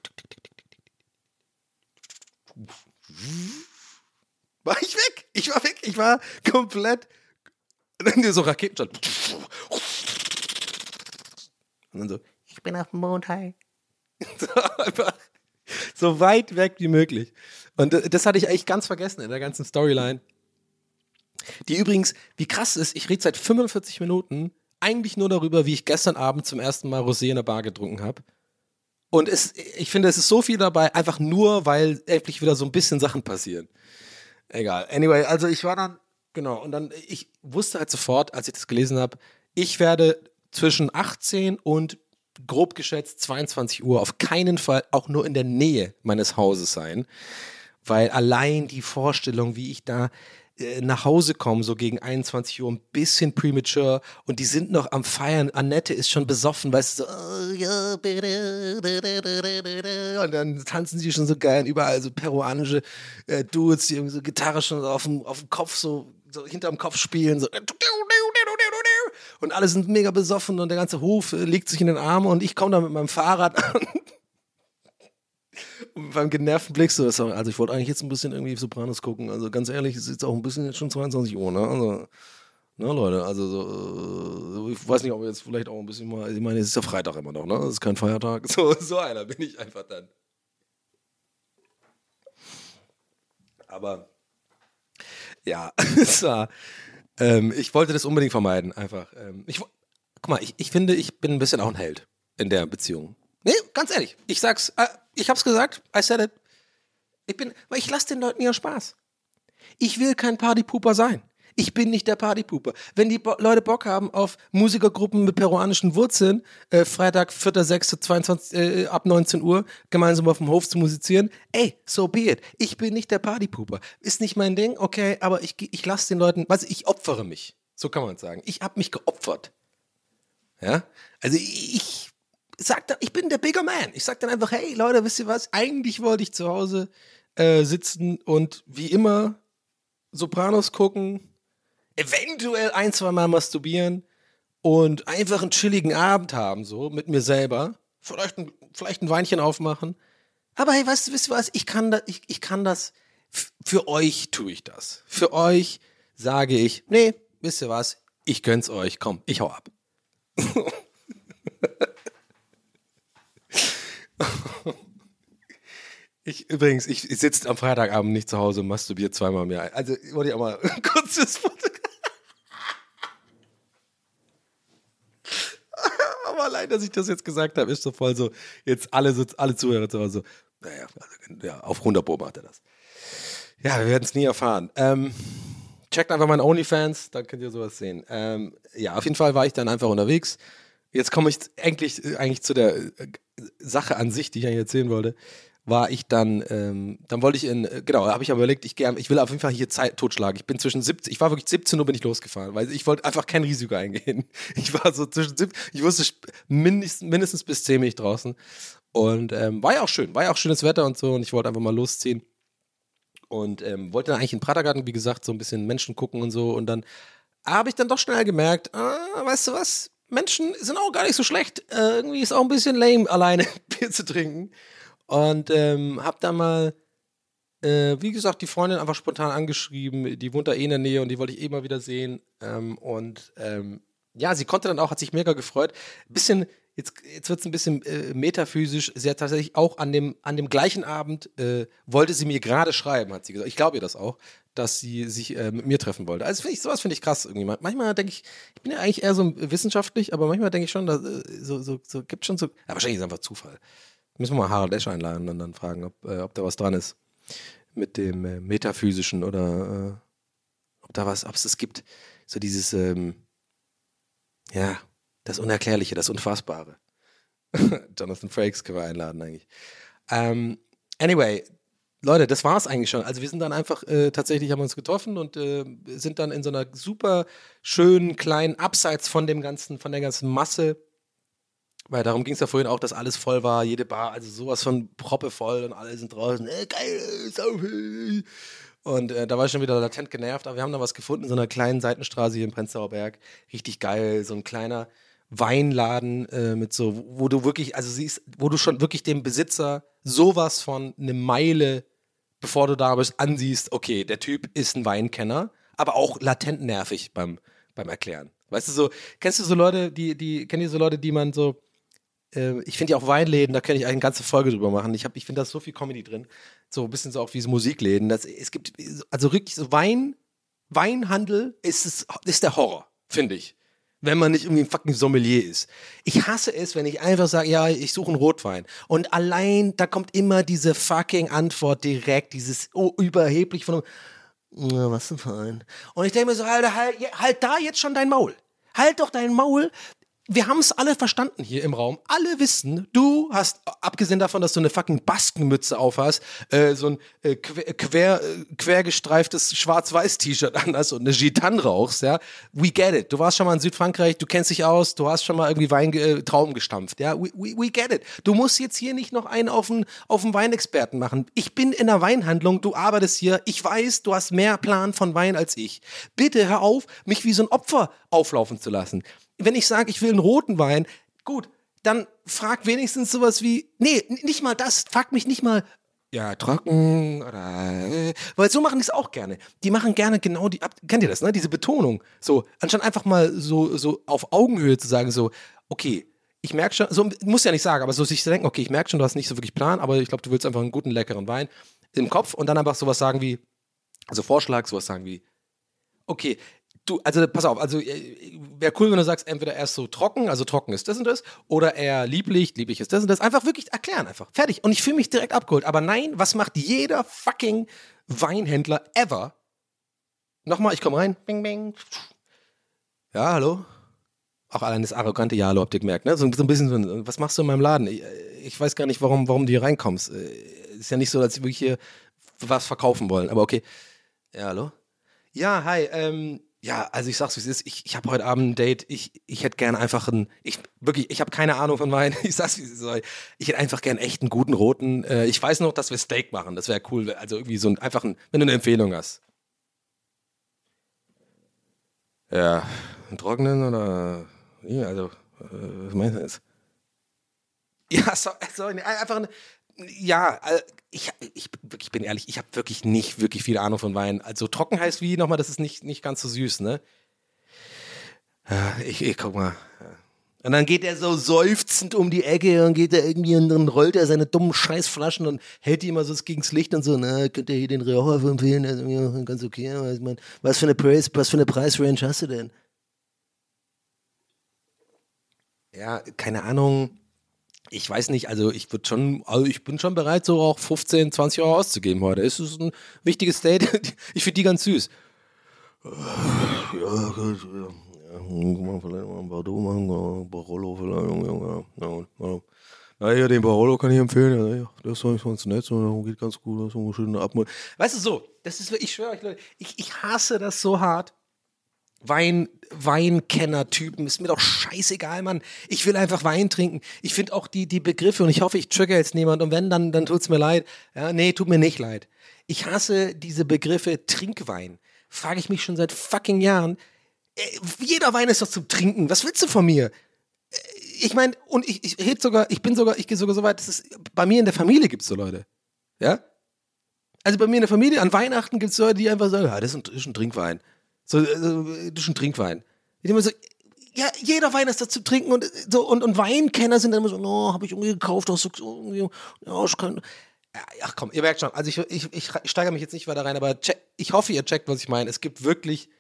war ich weg. Ich war weg. Ich war komplett so Raketen. Und dann so, Ich bin auf dem Mond, hi. so einfach so weit weg wie möglich. Und das hatte ich eigentlich ganz vergessen in der ganzen Storyline. Die übrigens, wie krass ist, ich rede seit fünfundvierzig Minuten eigentlich nur darüber, wie ich gestern Abend zum ersten Mal Rosé in der Bar getrunken habe. Und es, ich finde, es ist so viel dabei, einfach nur, weil endlich wieder so ein bisschen Sachen passieren. Egal. Anyway, also ich war dann, genau, und dann, ich wusste halt sofort, als ich das gelesen habe, ich werde zwischen achtzehn und grob geschätzt zweiundzwanzig Uhr auf keinen Fall auch nur in der Nähe meines Hauses sein, weil allein die Vorstellung, wie ich da äh, nach Hause komme, so gegen einundzwanzig Uhr, ein bisschen premature und die sind noch am Feiern, Annette ist schon besoffen, weißt du, so, oh, ja, bitte, und dann tanzen sie schon so geil, überall so peruanische äh, Dudes, die irgendwie so Gitarre schon auf dem, auf dem Kopf so, so hinterm Kopf spielen, so und alle sind mega besoffen und der ganze Hof äh, legt sich in den Arm und ich komme da mit meinem Fahrrad an. Und beim genervten Blick so, sorry, also ich wollte eigentlich jetzt ein bisschen irgendwie Sopranos gucken, also ganz ehrlich, es ist jetzt auch ein bisschen jetzt schon zweiundzwanzig Uhr, ne, also, ne Leute, also so, äh, ich weiß nicht, ob wir jetzt vielleicht auch ein bisschen mal, ich meine, es ist ja Freitag immer noch, ne, es ist kein Feiertag, so, so einer bin ich einfach dann. Aber, ja, es war, ähm, ich wollte das unbedingt vermeiden, einfach, ähm, ich, guck mal, ich, ich finde, ich bin ein bisschen auch ein Held in der Beziehung. Nee, ganz ehrlich, ich sag's, äh, ich hab's gesagt, I said it. Ich bin, weil ich lasse den Leuten ja Spaß. Ich will kein Partypooper sein. Ich bin nicht der Partypooper. Wenn die Bo- Leute Bock haben auf Musikergruppen mit peruanischen Wurzeln, äh, Freitag, vierter sechster zweiundzwanzig äh, ab neunzehn Uhr, gemeinsam auf dem Hof zu musizieren, ey, so be it. Ich bin nicht der Partypooper. Ist nicht mein Ding, okay, aber ich, ich lasse den Leuten, weißt du, ich opfere mich. So kann man sagen. Ich habe mich geopfert. Ja, also ich, ich sag dann, ich bin der Bigger Man. Ich sag dann einfach, hey Leute, wisst ihr was? Eigentlich wollte ich zu Hause äh, sitzen und wie immer Sopranos gucken, eventuell ein, zwei Mal masturbieren und einfach einen chilligen Abend haben, so mit mir selber. Vielleicht ein, vielleicht ein Weinchen aufmachen. Aber hey, weißt du, wisst ihr was? Ich kann das, ich, ich kann das, f- für euch tue ich das. Für euch sage ich, nee, wisst ihr was? Ich gönn's euch, komm, ich hau ab. Ich übrigens, ich, ich sitze am Freitagabend nicht zu Hause und masturbiere zweimal im Jahr. Also wollte ich auch mal ein kurzes Foto. Aber allein, dass ich das jetzt gesagt habe, ist so voll so, jetzt alle, so, alle Zuhörer zu Hause so, naja, also, ja, auf hundert Pro macht er das. Ja, wir werden es nie erfahren. Ähm, checkt einfach meinen OnlyFans, da könnt ihr sowas sehen. Ähm, ja, auf jeden Fall war ich dann einfach unterwegs. Jetzt komme ich eigentlich, eigentlich zu der äh, Sache an sich, die ich eigentlich erzählen wollte. War ich dann, ähm, dann wollte ich in, äh, genau, habe ich aber überlegt, ich, gern, ich will auf jeden Fall hier Zeit totschlagen. Ich bin zwischen siebzehn, ich war wirklich siebzehn Uhr bin ich losgefahren, weil ich wollte einfach kein Risiko eingehen. Ich war so zwischen siebzehn, ich wusste mindestens, mindestens bis zehn bin ich draußen. Und ähm, war ja auch schön, war ja auch schönes Wetter und so und ich wollte einfach mal losziehen. Und ähm, wollte dann eigentlich in den Pratergarten, wie gesagt, so ein bisschen Menschen gucken und so. Und dann habe ich dann doch schnell gemerkt, ah, weißt du was, Menschen sind auch gar nicht so schlecht. Äh, irgendwie ist auch ein bisschen lame, alleine Bier zu trinken. Und ähm, hab dann mal, äh, wie gesagt, die Freundin einfach spontan angeschrieben. Die wohnt da eh in der Nähe und die wollte ich eh mal wieder sehen. Ähm, und ähm, ja, sie konnte dann auch, hat sich mega gefreut. Bisschen, jetzt, jetzt wird es ein bisschen äh, metaphysisch. Sie hat tatsächlich auch an dem, an dem gleichen Abend, äh, wollte sie mir gerade schreiben, hat sie gesagt. Ich glaube ihr das auch, dass sie sich äh, mit mir treffen wollte. Also find ich, sowas finde ich krass irgendwie. Manchmal denke ich, ich bin ja eigentlich eher so wissenschaftlich, aber manchmal denke ich schon, dass, äh, so, so, so gibt schon so, ja, wahrscheinlich ist es einfach Zufall. Müssen wir mal Harald Esch einladen und dann fragen, ob, äh, ob da was dran ist mit dem äh, Metaphysischen oder äh, ob da was, ob es das gibt. So dieses, ähm, ja, Das Unerklärliche, das Unfassbare. Jonathan Frakes können wir einladen eigentlich. Ähm, anyway, Leute, das war es eigentlich schon. Also wir sind dann einfach, äh, tatsächlich haben wir uns getroffen und äh, sind dann in so einer super schönen kleinen, abseits von dem ganzen, von der ganzen Masse, weil darum ging es ja vorhin auch, dass alles voll war, jede Bar, also sowas von proppevoll und alle sind draußen, äh, geil, saufen. Und äh, da war ich schon wieder latent genervt, aber wir haben da was gefunden in so einer kleinen Seitenstraße hier im Prenzlauer Berg. Richtig geil, so ein kleiner Weinladen äh, mit so, wo du wirklich, also siehst, wo du schon wirklich dem Besitzer sowas von eine Meile, bevor du da bist, ansiehst, okay, der Typ ist ein Weinkenner, aber auch latent nervig beim, beim Erklären. Weißt du so, kennst du so Leute, die, die, kennt ihr so Leute, die man so, äh, ich finde ja auch Weinläden, da kann ich eine ganze Folge drüber machen. Ich, hab, ich finde da so viel Comedy drin. So ein bisschen so auch wie so Musikläden. Das, es gibt, also wirklich so Wein, Weinhandel ist, es, ist der Horror, finde ich. Wenn man nicht irgendwie ein fucking Sommelier ist. Ich hasse es, wenn ich einfach sage, ja, ich suche einen Rotwein. Und allein, da kommt immer diese fucking Antwort direkt, dieses oh, überheblich von, ja, was denn für ein? Und ich denke mir so, Alter, halt, halt da jetzt schon dein Maul. Halt doch dein Maul. Wir haben es alle verstanden hier im Raum. Alle wissen, du hast, abgesehen davon, dass du eine fucking Baskenmütze aufhast, äh, so ein äh, quer, quer, äh, quergestreiftes Schwarz-Weiß-T-Shirt an hast und eine Gitanne rauchst, ja. We get it. Du warst schon mal in Südfrankreich, du kennst dich aus, du hast schon mal irgendwie Wein, äh, Trauben gestampft, ja. We, we, we get it. Du musst jetzt hier nicht noch einen auf den, auf den Weinexperten machen. Ich bin in der Weinhandlung, du arbeitest hier, ich weiß, du hast mehr Plan von Wein als ich. Bitte hör auf, mich wie so ein Opfer auflaufen zu lassen. Wenn ich sage, ich will einen roten Wein, gut, dann frag wenigstens sowas wie, nee, nicht mal das, frag mich nicht mal, ja, trocken oder, äh, weil so machen die es auch gerne. Die machen gerne genau die, kennt ihr das, ne, diese Betonung, so, anstatt einfach mal so, so auf Augenhöhe zu sagen, so, okay, ich merke schon, so, muss ja nicht sagen, aber so sich zu denken, okay, ich merke schon, du hast nicht so wirklich Plan, aber ich glaube, du willst einfach einen guten, leckeren Wein im Kopf und dann einfach sowas sagen wie, also Vorschlag, sowas sagen wie, okay, du, also pass auf, also wäre cool, wenn du sagst, entweder erst so trocken, also trocken ist das und das, oder eher lieblich, lieblich ist das und das. Einfach wirklich erklären, einfach. Fertig. Und ich fühle mich direkt abgeholt. Aber nein, was macht jeder fucking Weinhändler ever? Nochmal, ich komme rein. Bing, bing. Ja, hallo? Auch allein das arrogante Ja, hallo, habt ihr gemerkt, ne? So, so ein bisschen so, was machst du in meinem Laden? Ich, ich weiß gar nicht, warum, warum du hier reinkommst. Ist ja nicht so, als wir hier was verkaufen wollen, aber okay. Ja, hallo? Ja, hi, ähm, ja, also ich sag's, wie es ist, ich, ich habe heute Abend ein Date, ich, ich hätte gern einfach einen, ich wirklich, ich habe keine Ahnung von Wein, ich sag's, wie es ist, ich hätte einfach gern echt einen guten roten, äh, ich weiß noch, dass wir Steak machen, das wäre cool, also irgendwie so ein, einfach ein, wenn du eine Empfehlung hast. Ja, einen trockenen oder, ja, also, äh, was meinst du jetzt? Ja, so, sorry, einfach ein, ja, ich, ich, ich bin ehrlich, ich habe wirklich nicht wirklich viel Ahnung von Wein. Also trocken heißt wie, nochmal, das ist nicht, nicht ganz so süß, ne? Ich, ich guck mal. Und dann geht er so seufzend um die Ecke und geht er irgendwie und dann rollt er seine dummen Scheißflaschen und hält die immer so gegens Licht und so, na, könnt ihr hier den Rioja empfehlen? Also, ja, ganz okay, aber ich mein, was für eine Preis, was für eine Preisrange hast du denn? Ja, keine Ahnung. Ich weiß nicht, also ich würde schon, also ich bin schon bereit, so auch fünfzehn, zwanzig Euro auszugeben heute. Es ist ein wichtiges Date. Ich finde die ganz süß. Ja, gut, ja. Ja, vielleicht mal ein Bordeaux machen, Barolo vielleicht. Ja, ja. Na ja, den Barolo kann ich empfehlen. Ja, das ist ganz nett, so geht ganz gut, das ist so eine schöne Abmut. Weißt du so, das ist, ich schwöre euch, Leute, ich, ich hasse das so hart. Wein, Weinkenner-Typen, ist mir doch scheißegal, Mann. Ich will einfach Wein trinken. Ich finde auch die, die Begriffe, und ich hoffe, ich trigger jetzt niemand, und wenn, dann, dann tut's mir leid. Ja, nee, tut mir nicht leid. Ich hasse diese Begriffe Trinkwein. Frage ich mich schon seit fucking Jahren. Äh, jeder Wein ist doch zum Trinken. Was willst du von mir? Äh, ich meine, und ich, ich heb sogar, ich bin sogar, ich gehe sogar so weit, dass es, bei mir in der Familie gibt's so Leute. Ja? Also bei mir in der Familie, an Weihnachten gibt's Leute, die einfach sagen, ja, das ist ein, das ist ein Trinkwein. So, das ist ein Trinkwein. Ich denke mir so, ja, jeder Wein ist da zu trinken und so, und, und Weinkenner sind dann immer so, no, habe ich irgendwie gekauft, aus so, irgendwie, ja, ich kann. Ach komm, ihr merkt schon, also ich, ich, ich steigere mich jetzt nicht weiter rein, aber check, ich hoffe, ihr checkt, was ich meine. Es gibt wirklich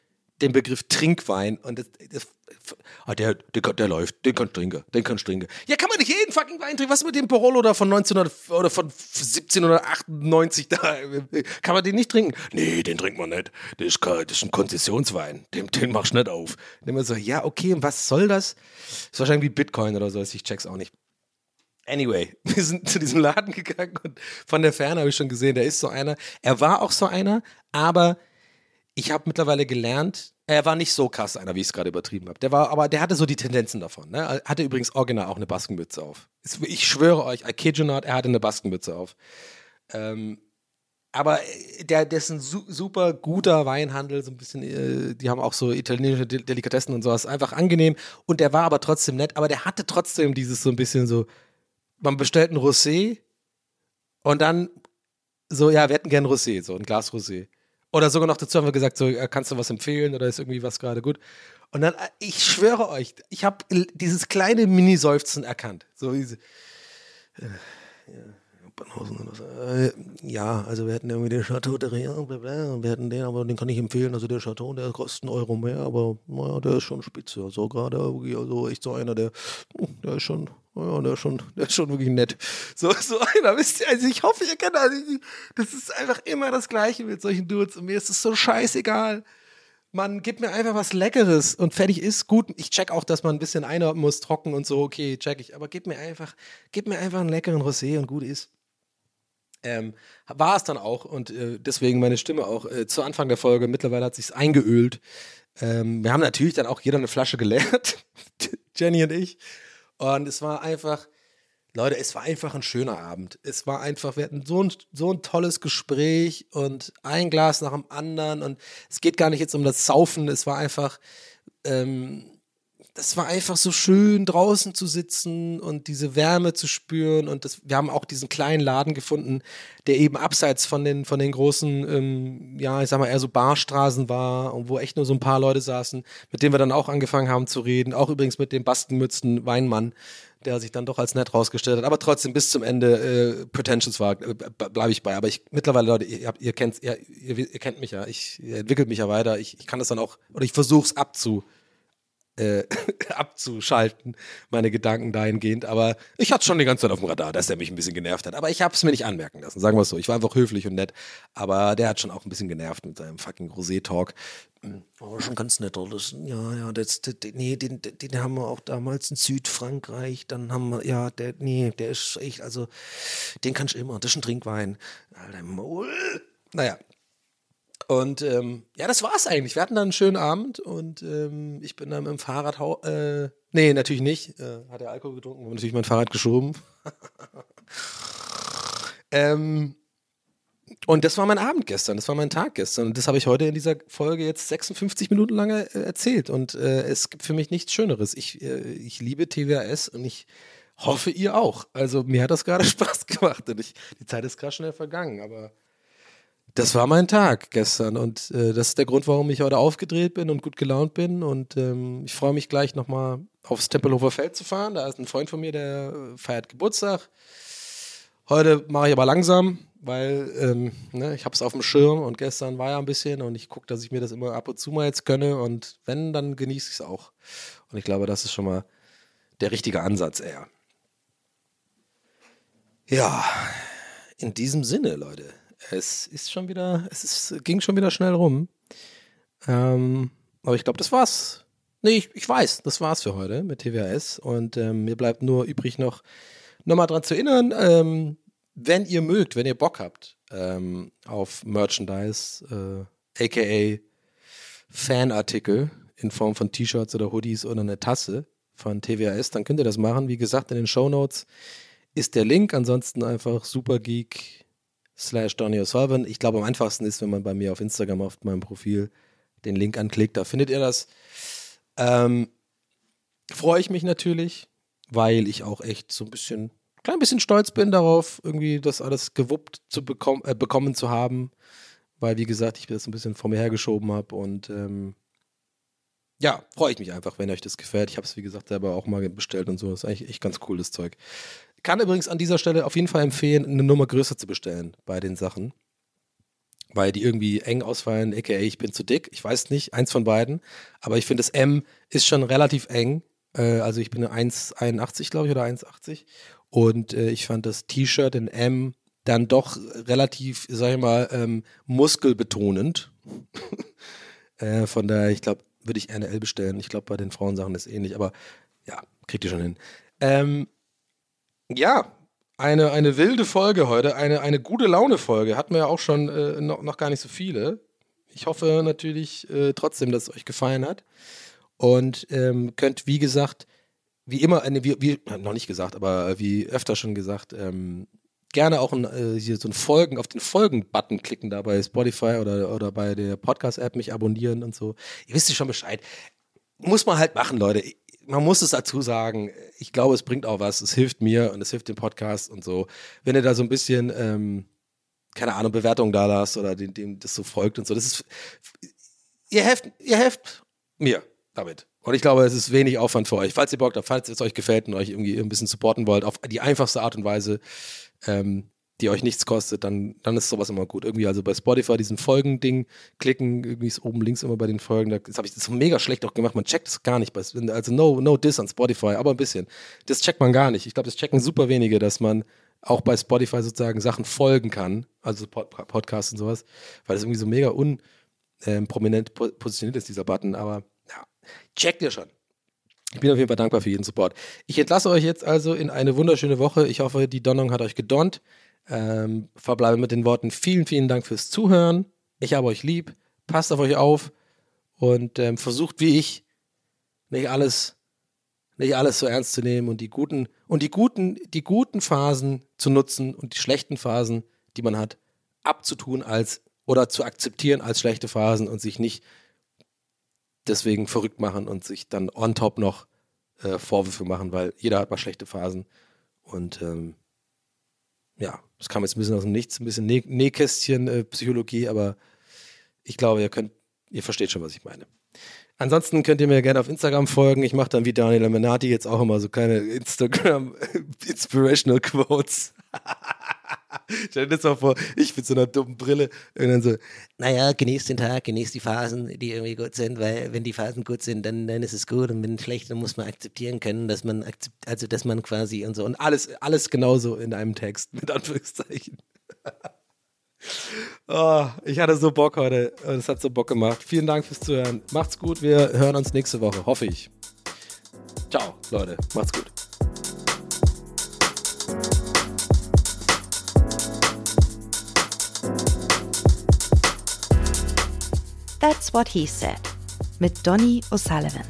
den Begriff Trinkwein und das, das ah, der, der, der läuft, den kannst du trinken, den kannst du trinken. Ja, kann man nicht jeden fucking Wein trinken? Was ist mit dem Barolo da von neunzehnhundert oder von siebzehnhundertachtundneunzig da? Kann man den nicht trinken? Nee, den trinkt man nicht. Das ist, kein, das ist ein Konzessionswein. Den, den machst du nicht auf. Dann immer so, ja, okay, und was soll das? Das ist wahrscheinlich wie Bitcoin oder so, ich check's auch nicht. Anyway, wir sind zu diesem Laden gegangen und von der Ferne habe ich schon gesehen, der ist so einer. Er war auch so einer, aber ich habe mittlerweile gelernt, er war nicht so krass einer, wie ich es gerade übertrieben habe. Der war, aber der hatte so die Tendenzen davon. Ne? Er hatte übrigens original auch eine Baskenmütze auf. Ich schwöre euch, I kid you not, er hatte eine Baskenmütze auf. Ähm, aber der, der ist ein su- super guter Weinhandel, so ein bisschen, äh, die haben auch so italienische De- Delikatessen und sowas, einfach angenehm. Und der war aber trotzdem nett, aber der hatte trotzdem dieses so ein bisschen so, man bestellt ein Rosé und dann so, ja, wir hätten gern Rosé, so ein Glas Rosé. Oder sogar noch dazu haben wir gesagt, so, kannst du was empfehlen oder ist irgendwie was gerade gut? Und dann, ich schwöre euch, ich habe dieses kleine Mini-Seufzen erkannt. So diese, äh, ja, äh, ja, also wir hätten irgendwie den Chateau de Rien, wir hätten den, aber den kann ich empfehlen. Also der Chateau, der kostet einen Euro mehr, aber naja, der ist schon spitze. Also gerade irgendwie, also echt so einer, der, der ist schon, ja, der ist schon, der ist schon wirklich nett. So, so einer, wisst ihr, also ich hoffe, ihr kennt das. Das ist einfach immer das Gleiche mit solchen Dudes und mir ist es so scheißegal. Man gibt mir einfach was Leckeres und fertig ist gut. Ich check auch, dass man ein bisschen einordnen muss, trocken und so, okay, check ich. Aber gib mir einfach, gib mir einfach einen leckeren Rosé und gut ist. Ähm, war es dann auch und äh, deswegen meine Stimme auch äh, zu Anfang der Folge. Mittlerweile hat sich's eingeölt. Ähm, wir haben natürlich dann auch jeder eine Flasche geleert, Jenny und ich. Und es war einfach, Leute, es war einfach ein schöner Abend. Es war einfach, wir hatten so ein, so ein tolles Gespräch und ein Glas nach dem anderen. Und es geht gar nicht jetzt um das Saufen, es war einfach, ähm, das war einfach so schön, draußen zu sitzen und diese Wärme zu spüren. Und das, wir haben auch diesen kleinen Laden gefunden, der eben abseits von den, von den großen, ähm, ja, ich sag mal, eher so Barstraßen war und wo echt nur so ein paar Leute saßen, mit denen wir dann auch angefangen haben zu reden. Auch übrigens mit dem Baskenmützen Weinmann, der sich dann doch als nett rausgestellt hat. Aber trotzdem bis zum Ende äh, Pretentious war, äh, bleibe ich bei. Aber ich mittlerweile, Leute, ihr, habt, ihr, kennt, ihr, ihr, ihr kennt mich ja. Ich entwickle mich ja weiter. Ich, ich kann das dann auch, oder ich versuche es abzu. Äh, abzuschalten, meine Gedanken dahingehend, aber ich hatte schon die ganze Zeit auf dem Radar, dass der mich ein bisschen genervt hat, aber ich habe es mir nicht anmerken lassen, sagen wir es so, ich war einfach höflich und nett, aber der hat schon auch ein bisschen genervt mit seinem fucking Rosé-Talk. Oh, schon ganz nett, das, ja, ja, das, das, nee, den, den haben wir auch damals in Südfrankreich, dann haben wir, ja, der, nee, der ist echt, also, den kannst du immer, das ist ein Trinkwein. Alter, Maul. Naja, und ähm, ja, das war's eigentlich. Wir hatten dann einen schönen Abend und ähm, ich bin dann mit dem Fahrrad, hau- äh, nee, natürlich nicht, äh, hat er Alkohol getrunken, habe natürlich mein Fahrrad geschoben. ähm, und das war mein Abend gestern, das war mein Tag gestern und das habe ich heute in dieser Folge jetzt sechsundfünfzig Minuten lang äh, erzählt und äh, es gibt für mich nichts Schöneres. Ich, äh, ich liebe T W A S und ich hoffe, ihr auch. Also mir hat das gerade Spaß gemacht und ich, die Zeit ist gerade schnell vergangen, aber das war mein Tag gestern und äh, das ist der Grund, warum ich heute aufgedreht bin und gut gelaunt bin und ähm, ich freue mich gleich nochmal aufs Tempelhofer Feld zu fahren. Da ist ein Freund von mir, der äh, feiert Geburtstag. Heute mache ich aber langsam, weil ähm, ne, ich habe es auf dem Schirm und gestern war ja ein bisschen und ich gucke, dass ich mir das immer ab und zu mal jetzt gönne und wenn, dann genieße ich es auch. Und ich glaube, das ist schon mal der richtige Ansatz eher. Ja, in diesem Sinne, Leute. Es ist schon wieder, es ist, ging schon wieder schnell rum. Ähm, aber ich glaube, das war's. Nee, ich, ich weiß, das war's für heute mit T W A S. Und ähm, mir bleibt nur übrig noch, noch mal dran zu erinnern, ähm, wenn ihr mögt, wenn ihr Bock habt ähm, auf Merchandise, äh, aka Fanartikel in Form von T-Shirts oder Hoodies oder eine Tasse von T W A S, dann könnt ihr das machen. Wie gesagt, in den Shownotes ist der Link. Ansonsten einfach Supergeek slash Donny O'Sullivan. Ich glaube, am einfachsten ist, wenn man bei mir auf Instagram auf meinem Profil den Link anklickt, da findet ihr das. Ähm, freue ich mich natürlich, weil ich auch echt so ein bisschen, klein bisschen stolz bin darauf, irgendwie das alles gewuppt zu bekommen, äh, bekommen zu haben, weil, wie gesagt, ich das ein bisschen vor mir hergeschoben habe und ähm, ja, freue ich mich einfach, wenn euch das gefällt. Ich habe es, wie gesagt, selber auch mal bestellt und so. Das ist eigentlich echt ganz cooles Zeug. Kann übrigens an dieser Stelle auf jeden Fall empfehlen, eine Nummer größer zu bestellen bei den Sachen. weil die irgendwie eng ausfallen, aka ich bin zu dick. Ich weiß nicht, eins von beiden. Aber ich finde, das M ist schon relativ eng. Äh, also ich bin eins Komma einundachtzig, glaube ich, oder eins Komma achtzig. Und äh, ich fand das T-Shirt in M dann doch relativ, sag ich mal, ähm, muskelbetonend. äh, von daher, ich glaube, würde ich eine L bestellen. Ich glaube, bei den Frauensachen ist ähnlich. Aber ja, kriegt ihr schon hin. Ähm, ja, Eine, eine wilde Folge heute, eine, eine gute Laune-Folge. Hatten wir ja auch schon äh, noch, noch gar nicht so viele. Ich hoffe natürlich äh, trotzdem, dass es euch gefallen hat. Und ähm, könnt, wie gesagt, wie immer, äh, wie, wie, noch nicht gesagt, aber wie öfter schon gesagt, ähm, gerne auch ein, äh, hier so ein Folgen, auf den Folgen-Button klicken da bei Spotify oder, oder bei der Podcast-App, mich abonnieren und so. Ihr wisst ja schon Bescheid. Muss man halt machen, Leute. Man muss es dazu sagen, ich glaube, es bringt auch was, es hilft mir und es hilft dem Podcast und so. Wenn ihr da so ein bisschen, ähm, keine Ahnung, Bewertungen da lasst oder dem, dem das so folgt und so, das ist, ihr helft, ihr helft mir damit. Und ich glaube, es ist wenig Aufwand für euch. Falls ihr Bock habt, falls es euch gefällt und euch irgendwie ein bisschen supporten wollt, auf die einfachste Art und Weise, ähm, die euch nichts kostet, dann, dann ist sowas immer gut. Irgendwie also bei Spotify diesen Folgen-Ding klicken, irgendwie ist oben links immer bei den Folgen, das habe ich das so mega schlecht auch gemacht, man checkt das gar nicht, also no, no diss an Spotify, aber ein bisschen. Das checkt man gar nicht. Ich glaube, das checken super wenige, dass man auch bei Spotify sozusagen Sachen folgen kann, also Pod- Podcasts und sowas, weil das irgendwie so mega unprominent ähm, positioniert ist, dieser Button, aber ja, checkt ihr schon. Ich bin auf jeden Fall dankbar für jeden Support. Ich entlasse euch jetzt also in eine wunderschöne Woche. Ich hoffe, die Donnung hat euch gedonnt. Ähm, verbleibe mit den Worten vielen, vielen Dank fürs Zuhören. Ich habe euch lieb. Passt auf euch auf und ähm, versucht wie ich nicht alles, nicht alles so ernst zu nehmen und die guten und die guten, die guten Phasen zu nutzen und die schlechten Phasen, die man hat, abzutun als oder zu akzeptieren als schlechte Phasen und sich nicht deswegen verrückt machen und sich dann on top noch äh, Vorwürfe machen, weil jeder hat mal schlechte Phasen und ähm, ja, das kam jetzt ein bisschen aus dem Nichts, ein bisschen Näh- Nähkästchen-Psychologie, aber ich glaube, ihr könnt, ihr versteht schon, was ich meine. Ansonsten könnt ihr mir gerne auf Instagram folgen. Ich mache dann wie Daniel Amenati jetzt auch immer so kleine Instagram-Inspirational Quotes. Stell dir das mal vor, ich mit so einer dummen Brille und dann so, Naja, genießt den Tag, genießt die Phasen, die irgendwie gut sind, weil wenn die Phasen gut sind, dann, dann ist es gut und wenn schlecht, dann muss man akzeptieren können, dass man akzept, also dass man quasi und so und alles, alles genauso in einem Text, mit Anführungszeichen. Oh, ich hatte so Bock heute und es hat so Bock gemacht. Vielen Dank fürs Zuhören. Macht's gut, wir hören uns nächste Woche, hoffe ich. Ciao, Leute, macht's gut. That's What He Said mit Donny O'Sullivan.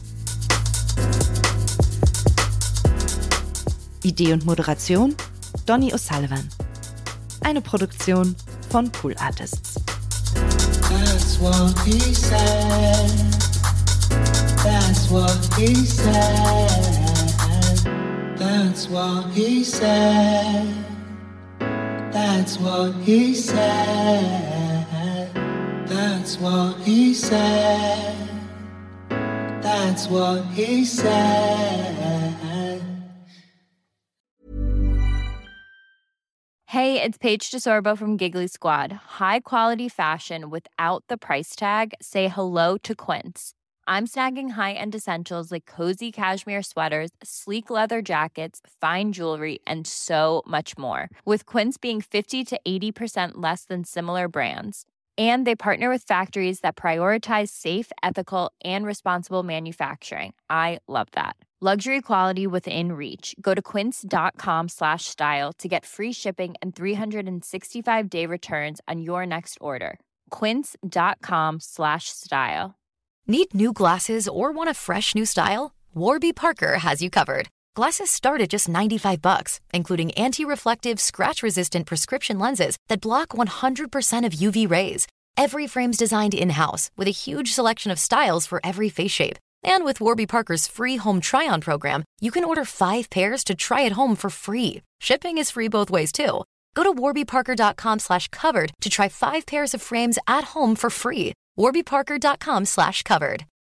Idee und Moderation Donny O'Sullivan. Eine Produktion von Pool Artists. That's what he said. That's what he said. That's what he said. That's what he said. That's what he said. That's what he said. Hey, it's Paige DeSorbo from Giggly Squad. High quality fashion without the price tag. Say hello to Quince. I'm snagging high-end essentials like cozy cashmere sweaters, sleek leather jackets, fine jewelry, and so much more. With Quince being fifty to eighty percent less than similar brands. And they partner with factories that prioritize safe, ethical, and responsible manufacturing. I love that. Luxury quality within reach. Go to quince.com slash style to get free shipping and three sixty-five day returns on your next order. Quince.com slash style. Need new glasses or want a fresh new style? Warby Parker has you covered. Glasses start at just ninety-five bucks, including anti-reflective, scratch-resistant prescription lenses that block one hundred percent of U V rays. Every frame's designed in-house with a huge selection of styles for every face shape. And with Warby Parker's free home try-on program, you can order five pairs to try at home for free. Shipping is free both ways, too. Go to warbyparker.com slash covered to try five pairs of frames at home for free. warbyparker.com slash covered.